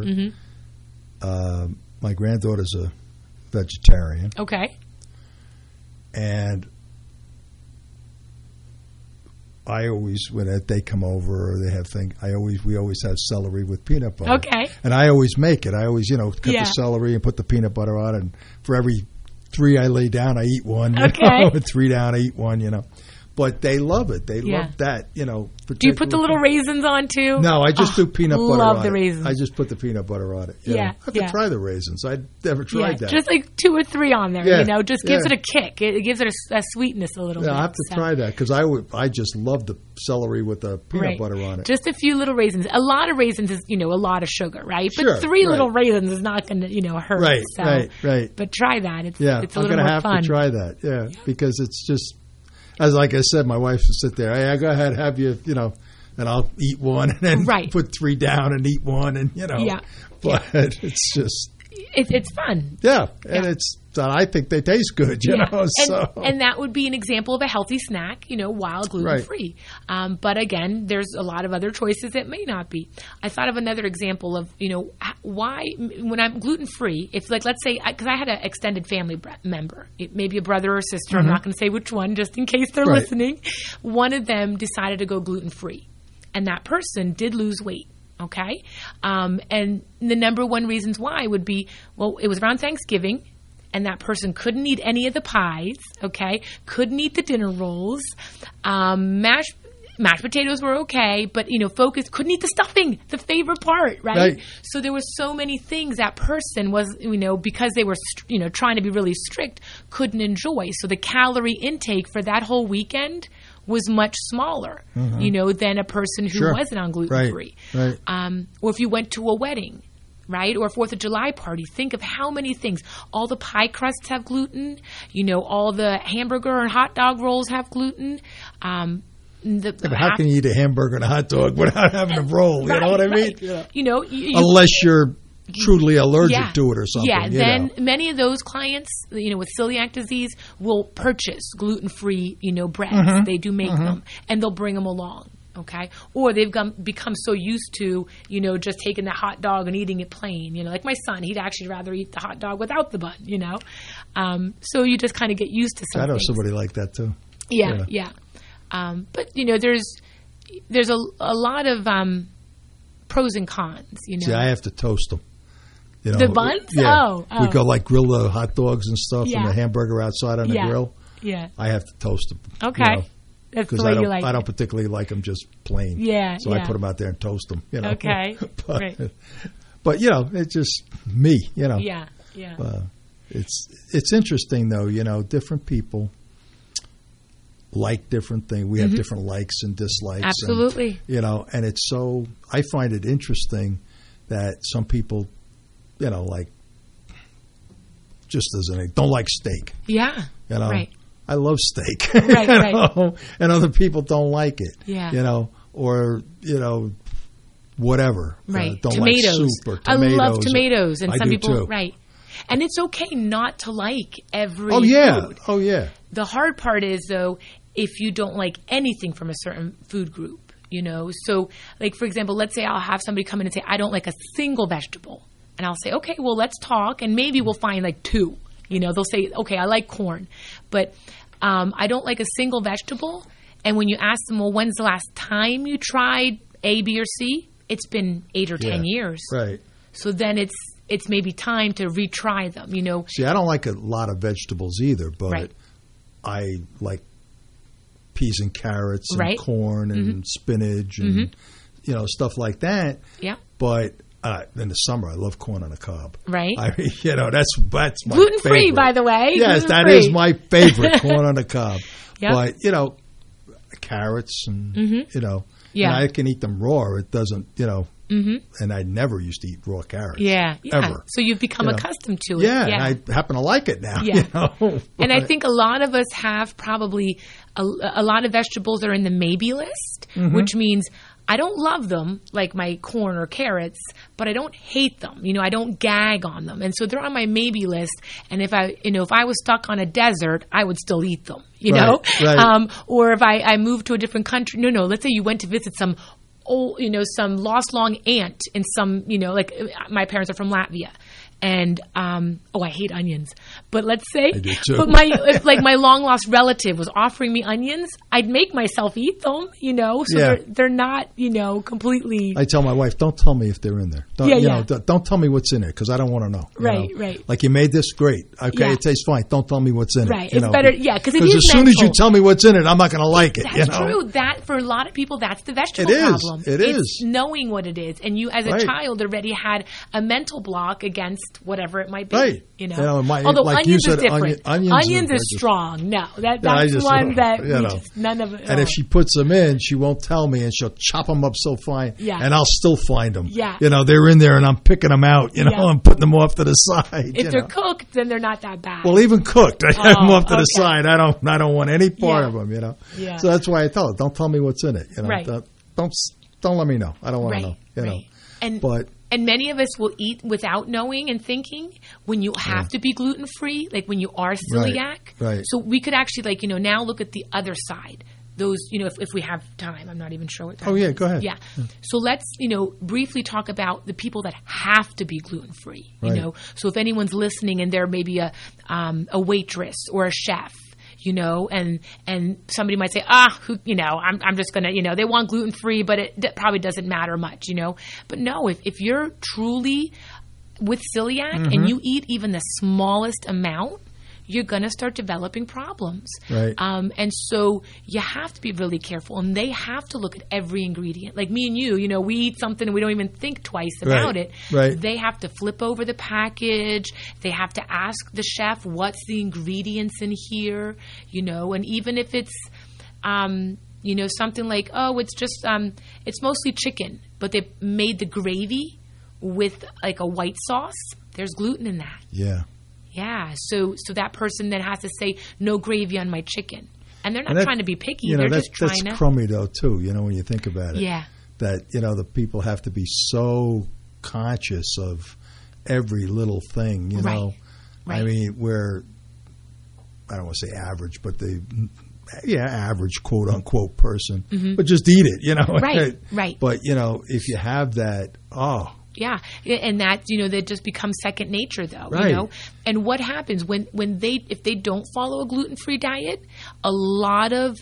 my granddaughter's a vegetarian.
Okay.
And I always, when they come over or they have things, we always have celery with peanut butter.
Okay.
And I always make it. I always, you know, cut the celery and put the peanut butter on it. And for every 3 I lay down, I eat one. You know? 3 down, I eat one, you know. But they love it. They love that, you know.
Do you put the little raisins on too?
No, I just do peanut butter on it.
Love the raisins.
I just put the peanut butter on it. I have to try the raisins. I'd never tried that.
Just like 2 or 3 on there, you know. Just gives it a kick. It gives it a sweetness a little bit.
I have to try that because I just love the celery with the peanut butter on it.
Just a few little raisins. A lot of raisins is, you know, a lot of sugar, right? But 3 little raisins is not going to, you know, hurt.
Right.
But try that. It's a little more fun.
I'm going to have to try that, because it's just, as like I said, my wife would sit there. Hey, go ahead, have you know, and I'll eat one and then put 3 down and eat one, and you know. But it's just
it's fun.
And it's I think they taste good, you know.
And that would be an example of a healthy snack, you know, while gluten free. But again, there's a lot of other choices that may not be. I thought of another example of, you know, why when I'm gluten free, if like let's say because I had an extended family member, maybe a brother or sister. I'm not going to say which one, just in case they're listening. One of them decided to go gluten free, and that person did lose weight. Okay, and the number one reasons why would be, well, it was around Thanksgiving. And that person couldn't eat any of the pies, okay? Couldn't eat the dinner rolls. Mashed potatoes were okay, but, you know, couldn't eat the stuffing, the favorite part, right? So there were so many things that person was, you know, because they were, you know, trying to be really strict, couldn't enjoy. So the calorie intake for that whole weekend was much smaller, you know, than a person who wasn't on gluten-free. Or if you went to a wedding, right? Or a 4th of July party. Think of how many things. All the pie crusts have gluten. You know, all the hamburger and hot dog rolls have gluten.
But how can you eat a hamburger and a hot dog without having a roll? You know what I mean?
You know,
unless you're truly allergic to it or something.
Then many of those clients, you know, with celiac disease will purchase gluten-free, you know, breads. They do make them, and they'll bring them along. Okay, or they've become so used to, you know, just taking that hot dog and eating it plain. You know, like my son, he'd actually rather eat the hot dog without the bun. You know, so you just kind of get used to something.
I know somebody like that too.
Yeah. But you know, there's a lot of pros and cons. You know,
see, I have to toast them. You know,
the buns.
We go like grill the hot dogs and stuff, and the hamburger outside on the grill. I have to toast them.
Okay.
You know? Because I don't particularly like them just plain. So I put them out there and toast them. You know.
Okay.
But you know, it's just me. You know.
Yeah.
It's interesting though. You know, different people like different things. We have different likes and dislikes.
Absolutely.
And, you know, and it's so. I find it interesting that some people, you know, like just as don't like steak.
Yeah.
You know.
Right.
I love steak,
right.
And other people don't like it,
you
know, or, you know, whatever.
Right.
Don't
tomatoes.
like soup or tomatoes.
I love tomatoes. And
I
some
do
people,
too.
right. And it's okay not to like every
food.
Oh, yeah. The hard part is, though, if you don't like anything from a certain food group, you know. So, like, for example, let's say I'll have somebody come in and say, I don't like a single vegetable. And I'll say, okay, well, let's talk, and maybe we'll find like 2. You know, they'll say, okay, I like corn, but I don't like a single vegetable. And when you ask them, well, when's the last time you tried A, B, or C? It's been 8 or 10 years.
Right.
So then it's maybe time to retry them, you know.
See, I don't like a lot of vegetables either, but I like peas and carrots and corn and spinach and, you know, stuff like that.
Yeah.
But in the summer, I love corn on the cob.
Right.
I mean, you know, that's my
gluten-free,
favorite.
by the way.
Yes, that is my favorite, corn on the cob.
Yep.
But, you know, carrots and, you know, and I can eat them raw. It doesn't, you know, and I never used to eat raw carrots.
Yeah.
Ever.
So you've become accustomed to it.
Yeah, and I happen to like it now.
Yeah.
You know?
And I think a lot of us have probably a lot of vegetables are in the maybe list, which means I don't love them like my corn or carrots, but I don't hate them. You know, I don't gag on them. And so they're on my maybe list. And if I was stuck on a desert, I would still eat them, you know?
Right.
Or if I moved to a different country. No, let's say you went to visit some old, you know, some lost long aunt in some, you know, like my parents are from Latvia. And, I hate onions. But let's say,
I do too.
But if my long lost relative was offering me onions, I'd make myself eat them, you know, so they're not, you know, completely.
I tell my wife, don't tell me if they're in there. Don't tell me what's in it because I don't want to know.
Right,
know?
right.
Like you made this, great. Okay, it tastes fine. Don't tell me what's in it.
Right, it's better, because it is
as soon as you tell me what's in it, I'm not going to like it.
That's true. That, for a lot of people, that's the vegetable problem. It's knowing what it is. And you, as a child, already had a mental block against whatever it might be.
Right.
You know?
Although
like
onions
is different.
Onions
is strong. No, that's one that none of it.
And if she puts them in, she won't tell me, and she'll chop them up so fine, and I'll still find them.
Yeah.
You know, they're in there, and I'm picking them out, you know, and putting them off to the side.
If they're cooked, then they're not that bad.
Well, even cooked, I have them off to the side. I don't want any part of them, you know.
Yeah.
So that's why I tell her, don't tell me what's in it. You know,
right.
Don't let me know. I don't want to know. You know.
And many of us will eat without knowing and thinking when you have to be gluten-free, like when you are celiac.
Right.
So we could actually, now look at the other side. Those, if we have time, I'm not even sure what time.
Oh, yeah, go ahead.
Yeah. So let's, briefly talk about the people that have to be gluten-free, you know. So if anyone's listening and they're maybe a waitress or a chef, and somebody might say, I'm just going to, they want gluten-free, but it probably doesn't matter much, But no, if you're truly with celiac and you eat even the smallest amount, you're going to start developing problems.
Right.
And so you have to be really careful. And they have to look at every ingredient. Like me and you, we eat something and we don't even think twice about it.
Right.
They have to flip over the package. They have to ask the chef, what's the ingredients in here? And even if it's, something like, it's just, it's mostly chicken, but they made the gravy with like a white sauce. There's gluten in that.
Yeah.
Yeah, so that person then has to say no gravy on my chicken, and they're not trying to be picky. They're just trying to.
That's crummy though too. When you think about it.
Yeah.
That the people have to be so conscious of every little thing. You know. Right. I mean, we're I don't want to say average, but average quote unquote person, but just eat it.
Right. Right.
But if you have that,
yeah, and that that just becomes second nature, though.
Right.
And what happens if they don't follow a gluten-free diet? A lot of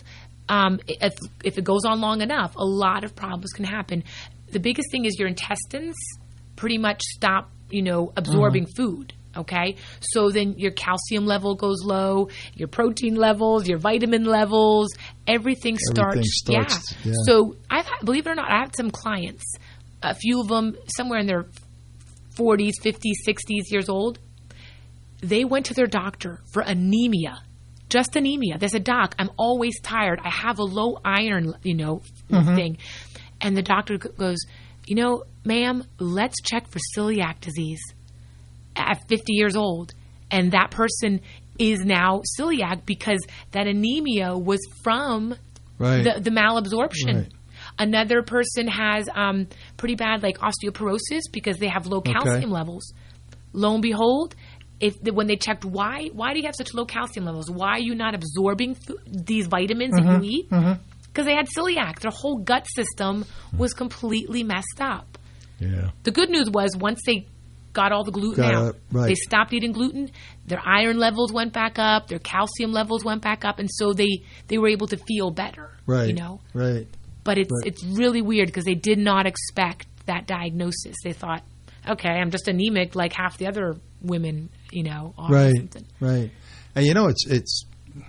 if it goes on long enough, a lot of problems can happen. The biggest thing is your intestines pretty much stop absorbing food. Okay, so then your calcium level goes low, your protein levels, your vitamin levels, everything starts. Yeah. So believe it or not, I have some clients. A few of them, somewhere in their 40s, 50s, 60s years old, they went to their doctor for anemia, just anemia. They said, Doc, I'm always tired. I have a low iron, thing. And the doctor goes, ma'am, let's check for celiac disease at 50 years old. And that person is now celiac because that anemia was from the malabsorption. Right. Another person has pretty bad like osteoporosis because they have low calcium levels. Lo and behold, when they checked why do you have such low calcium levels? Why are you not absorbing these vitamins that you eat? Because they had celiac. Their whole gut system was completely messed up.
Yeah.
The good news was once they got all the gluten out, they stopped eating gluten, their iron levels went back up, their calcium levels went back up, and so they were able to feel better.
Right.
You know?
Right.
But it's really weird because they did not expect that diagnosis. They thought, okay, I'm just anemic like half the other women, you know, are.
Right.
Or something.
Right. And you know, it's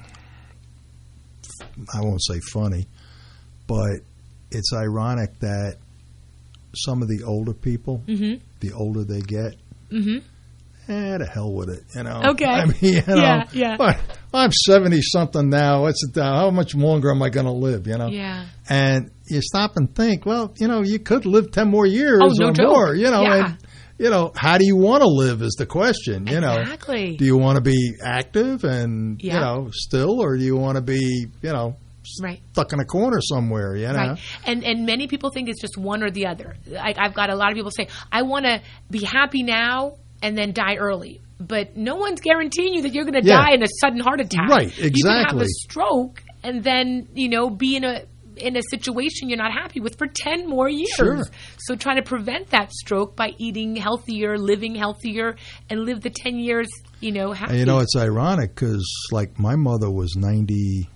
I won't say funny, but it's ironic that some of the older people, the older they get, to hell with it, you know.
Okay.
I mean, you know,
yeah.
I'm 70-something now. How much longer am I going to live, you know?
Yeah.
And you stop and think, well, you know, you could live 10 more years
no
or
joke.
more, you know.
Yeah.
And, you know, how do you want to live is the question, you know.
Exactly.
Do you want to be active and, you know, still, or do you want to be, you know, stuck in a corner somewhere, you know?
Right. And many people think it's just one or the other. I've got a lot of people say, I want to be happy now and then die early. But no one's guaranteeing you that you're going to die in a sudden heart attack.
Right, exactly.
You can have a stroke and then, you know, be in a situation you're not happy with for 10 more years.
Sure.
So try to prevent that stroke by eating healthier, living healthier, and live the 10 years, you know, happy.
And, you know, it's ironic because, like, my mother was 95.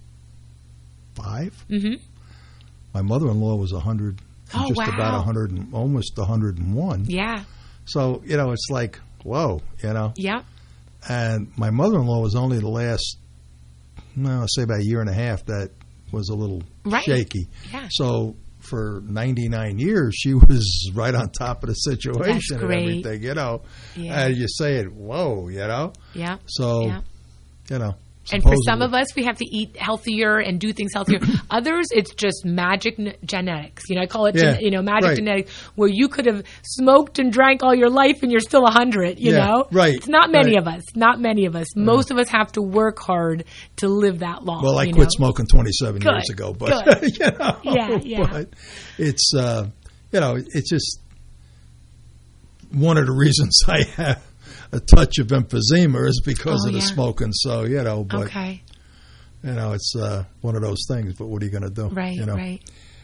My mother-in-law was 100, about 100, almost 101.
Yeah.
So, you know, it's like, whoa, you know.
Yeah.
And my mother-in-law was only the last, I'll say about a year and a half that was a little shaky.
Yeah.
So for 99 years, she was right on top of the situation and everything, you know.
Yeah.
And you say it, whoa, you know.
Yeah.
So, you know.
And for some of us, we have to eat healthier and do things healthier. Others, it's just magic genetics. You know, I call it, magic genetics, where you could have smoked and drank all your life and you're still 100, you know?
Right.
It's not many of us. Not many of us. Most of us have to work hard to live that long.
Well, I quit smoking 27 years ago. But, you know.
Yeah.
But it's, you know, it's just one of the reasons I have a touch of emphysema is because of the smoking. So, you know, but, you know, it's one of those things, but what are you going to do?
Right,
you know?
right.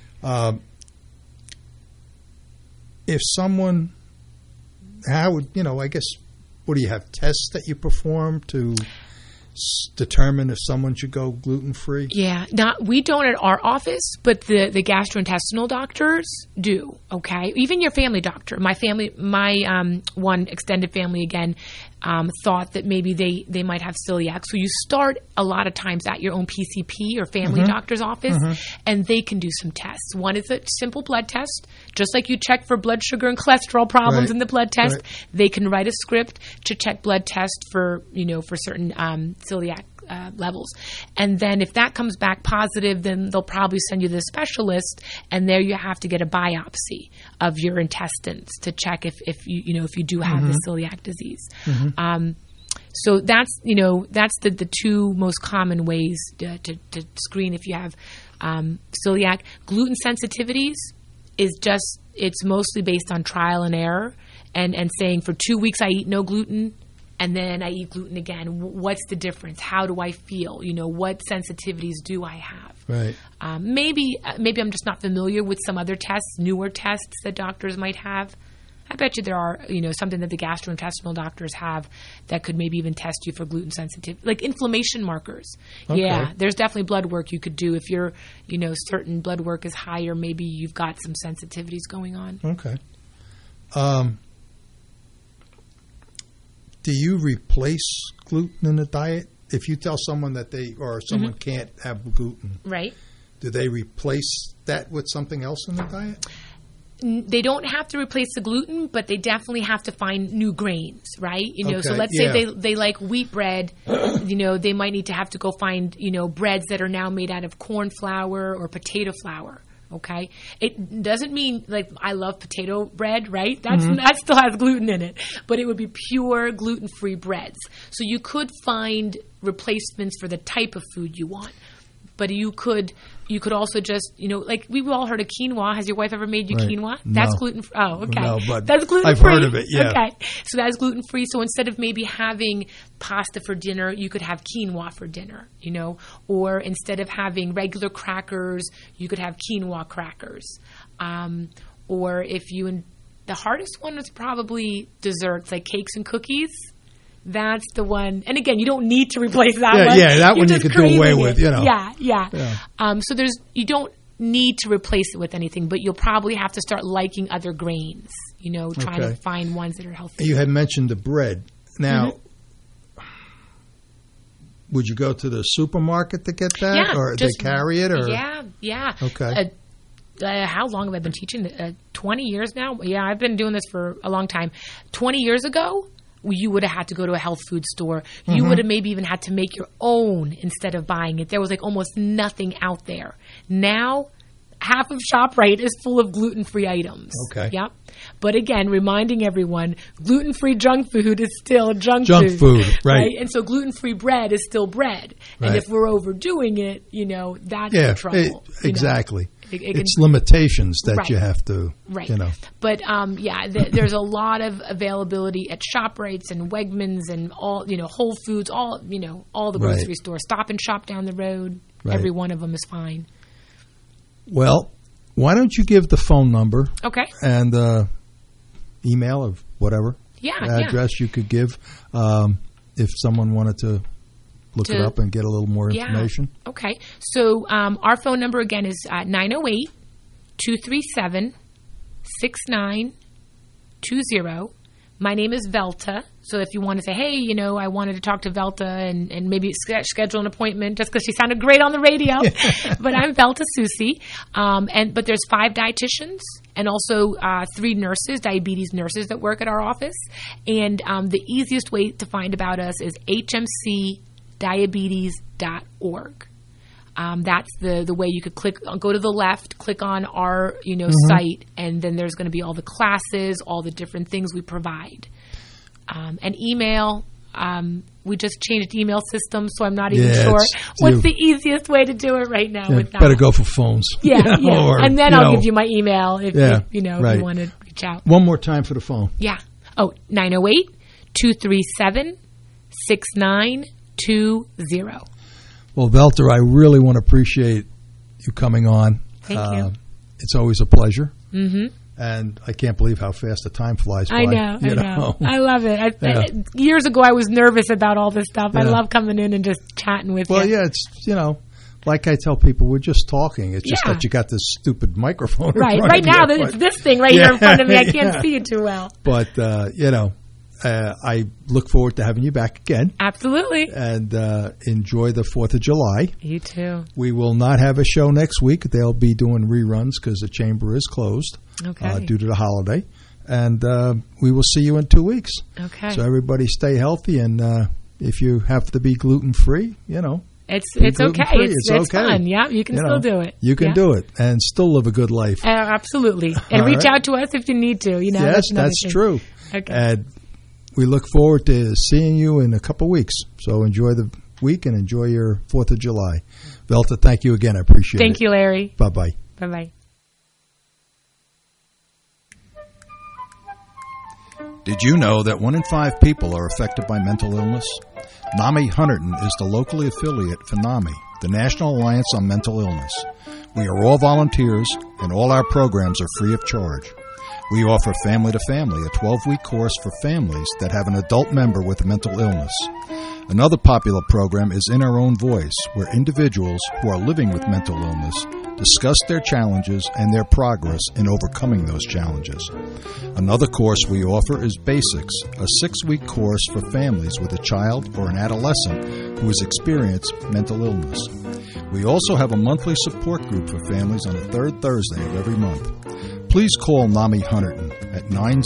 If someone, how would, you know, I guess, what do you have, tests that you perform to determine if someone should go gluten-free?
Yeah. We don't at our office, but the gastrointestinal doctors do, okay? Even your family doctor. My one extended family, again, thought that maybe they might have celiac. So you start a lot of times at your own PCP or family doctor's office, and they can do some tests. One is a simple blood test. Just like you check for blood sugar and cholesterol problems in the blood test, they can write a script to check blood test for, you know, for certain celiac levels. And then if that comes back positive, then they'll probably send you to the specialist, and there you have to get a biopsy of your intestines to check if you do have the celiac disease. So that's the two most common ways to screen if you have celiac. Gluten sensitivities it's mostly based on trial and error and saying for 2 weeks I eat no gluten and then I eat gluten again. What's the difference? How do I feel? You know, what sensitivities do I have?
Right.
Maybe I'm just not familiar with some other tests, newer tests that doctors might have. I bet you there are, you know, something that the gastrointestinal doctors have that could maybe even test you for gluten sensitivity, like inflammation markers. Okay. Yeah, there's definitely blood work you could do if you're, you know, certain blood work is higher. Maybe you've got some sensitivities going on.
Okay. Do you replace gluten in the diet? If you tell someone that someone can't have gluten,
right?
Do they replace that with something else in the diet?
They don't have to replace the gluten, but they definitely have to find new grains, right? You know, so let's say they like wheat bread, you know, they might need to have to go find, you know, breads that are now made out of corn flour or potato flour. Okay, it doesn't mean like I love potato bread, right? That still has gluten in it, but it would be pure gluten-free breads. So you could find replacements for the type of food you want, but you could You could also just, like we've all heard of quinoa. Has your wife ever made you quinoa?
No.
That's gluten-free. Oh, okay.
No, but
that's gluten-free.
I've heard of it, yeah.
Okay. So that's gluten-free. So instead of maybe having pasta for dinner, you could have quinoa for dinner, Or instead of having regular crackers, you could have quinoa crackers. Or if you... The hardest one is probably desserts, like cakes and cookies. That's the one. And again, you don't need to replace that one.
Yeah, that one you could do away
it.
with,
Yeah. So you don't need to replace it with anything, but you'll probably have to start liking other grains, trying to find ones that are healthy.
You had mentioned the bread. Now, would you go to the supermarket to get that?
Yeah.
Or they carry it? Or?
Yeah.
Okay.
How long have I been teaching? 20 years now? Yeah, I've been doing this for a long time. 20 years ago, you would have had to go to a health food store. You would have maybe even had to make your own instead of buying it. There was like almost nothing out there. Now, half of ShopRite is full of gluten-free items.
Okay.
Yep. But again, reminding everyone, gluten-free junk food is still junk
food. Right.
And so gluten-free bread is still bread. And if we're overdoing it, that's the trouble.
Exactly. It's limitations that you have to,
But, there's a lot of availability at ShopRites and Wegmans and all, Whole Foods, all the grocery stores. Stop and Shop down the road. Right. Every one of them is fine.
Well, why don't you give the phone number?
Okay.
And email or whatever address you could give if someone wanted to look it up and get a little more information.
Okay. So our phone number again is 908-237-6920. My name is Velta. So if you want to say, hey, I wanted to talk to Velta and maybe schedule an appointment just because she sounded great on the radio. But I'm Velta Susi. But there's 5 dietitians and also 3 nurses, diabetes nurses that work at our office. And the easiest way to find about us is hmcdiabetes.org. That's the way you could go to the left, click on our site, and then there's going to be all the classes, all the different things we provide. And email, we just changed the email system, so I'm not even sure what's the easiest way to do it right now. With that.
Better go for phones.
Yeah. Or, and then I'll give you my email if you want to reach out.
One more time for the phone.
Yeah. Oh, 908-237-6920.
Well, Velta, I really want to appreciate you coming on.
Thank you.
It's always a pleasure. Mm-hmm. And I can't believe how fast the time flies by.
I know. I love it. Years ago, I was nervous about all this stuff. I love coming in and just chatting with you.
Well, yeah, it's, like I tell people, we're just talking. It's just that you got this stupid microphone in front of you.
Right now, it's this thing right here in front of me. I can't see it too well.
But, I look forward to having you back again.
Absolutely.
And enjoy the 4th of July.
You too.
We will not have a show next week. They'll be doing reruns because the chamber is closed due to the holiday. And we will see you in 2 weeks.
Okay.
So everybody stay healthy. And if you have to be gluten-free,
It's okay. It's okay. Fun. Yeah, you can still do it.
You can do it and still live a good life.
Absolutely. And reach out to us if you need to.
Yes, that's true.
Okay.
And we look forward to seeing you in a couple weeks. So enjoy the week and enjoy your 4th of July. Velta, thank you again. I appreciate it.
Thank you, Larry.
Bye-bye.
Bye-bye.
Did you know that 1 in 5 people are affected by mental illness? NAMI Hunterdon is the locally affiliate for NAMI, the National Alliance on Mental Illness. We are all volunteers, and all our programs are free of charge. We offer Family to Family, a 12-week course for families that have an adult member with a mental illness. Another popular program is In Our Own Voice, where individuals who are living with mental illness discuss their challenges and their progress in overcoming those challenges. Another course we offer is Basics, a 6-week course for families with a child or an adolescent who has experienced mental illness. We also have a monthly support group for families on the 3rd Thursday of every month. Please call NAMI Hunterdon at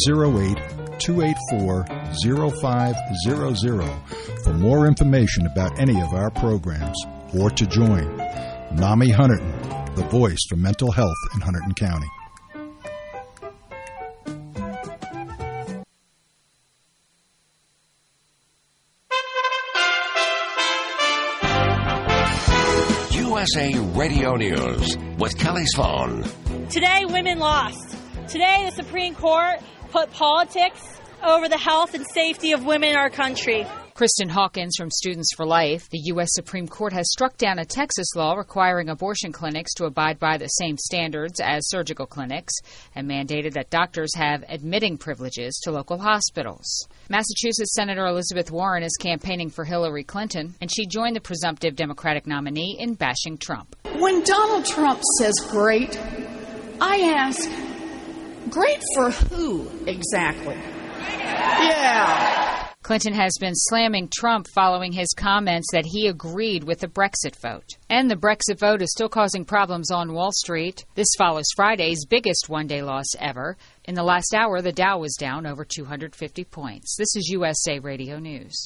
908-284-0500 for more information about any of our programs or to join. NAMI Hunterdon, the voice for mental health in Hunterdon County.
USA Radio News with Kelly Sloan.
Today, women lost. Today, the Supreme Court put politics over the health and safety of women in our country.
Kristen Hawkins from Students for Life. The U.S. Supreme Court has struck down a Texas law requiring abortion clinics to abide by the same standards as surgical clinics and mandated that doctors have admitting privileges to local hospitals. Massachusetts Senator Elizabeth Warren is campaigning for Hillary Clinton, and she joined the presumptive Democratic nominee in bashing Trump.
When Donald Trump says great, I ask, great for who exactly? Yeah.
Clinton has been slamming Trump following his comments that he agreed with the Brexit vote. And the Brexit vote is still causing problems on Wall Street. This follows Friday's biggest one-day loss ever. In the last hour, the Dow was down over 250 points. This is USA Radio News.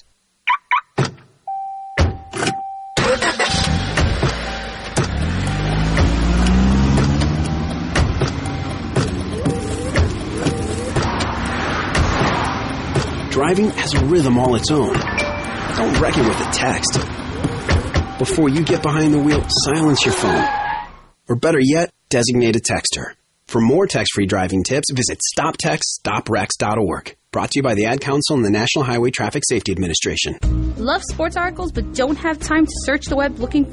Driving has a rhythm all its own. Don't wreck it with a text. Before you get behind the wheel, silence your phone. Or better yet, designate a texter. For more text-free driving tips, visit StopTextStopWrecks.org. Brought to you by the Ad Council and the National Highway Traffic Safety Administration.
Love sports articles but don't have time to search the web looking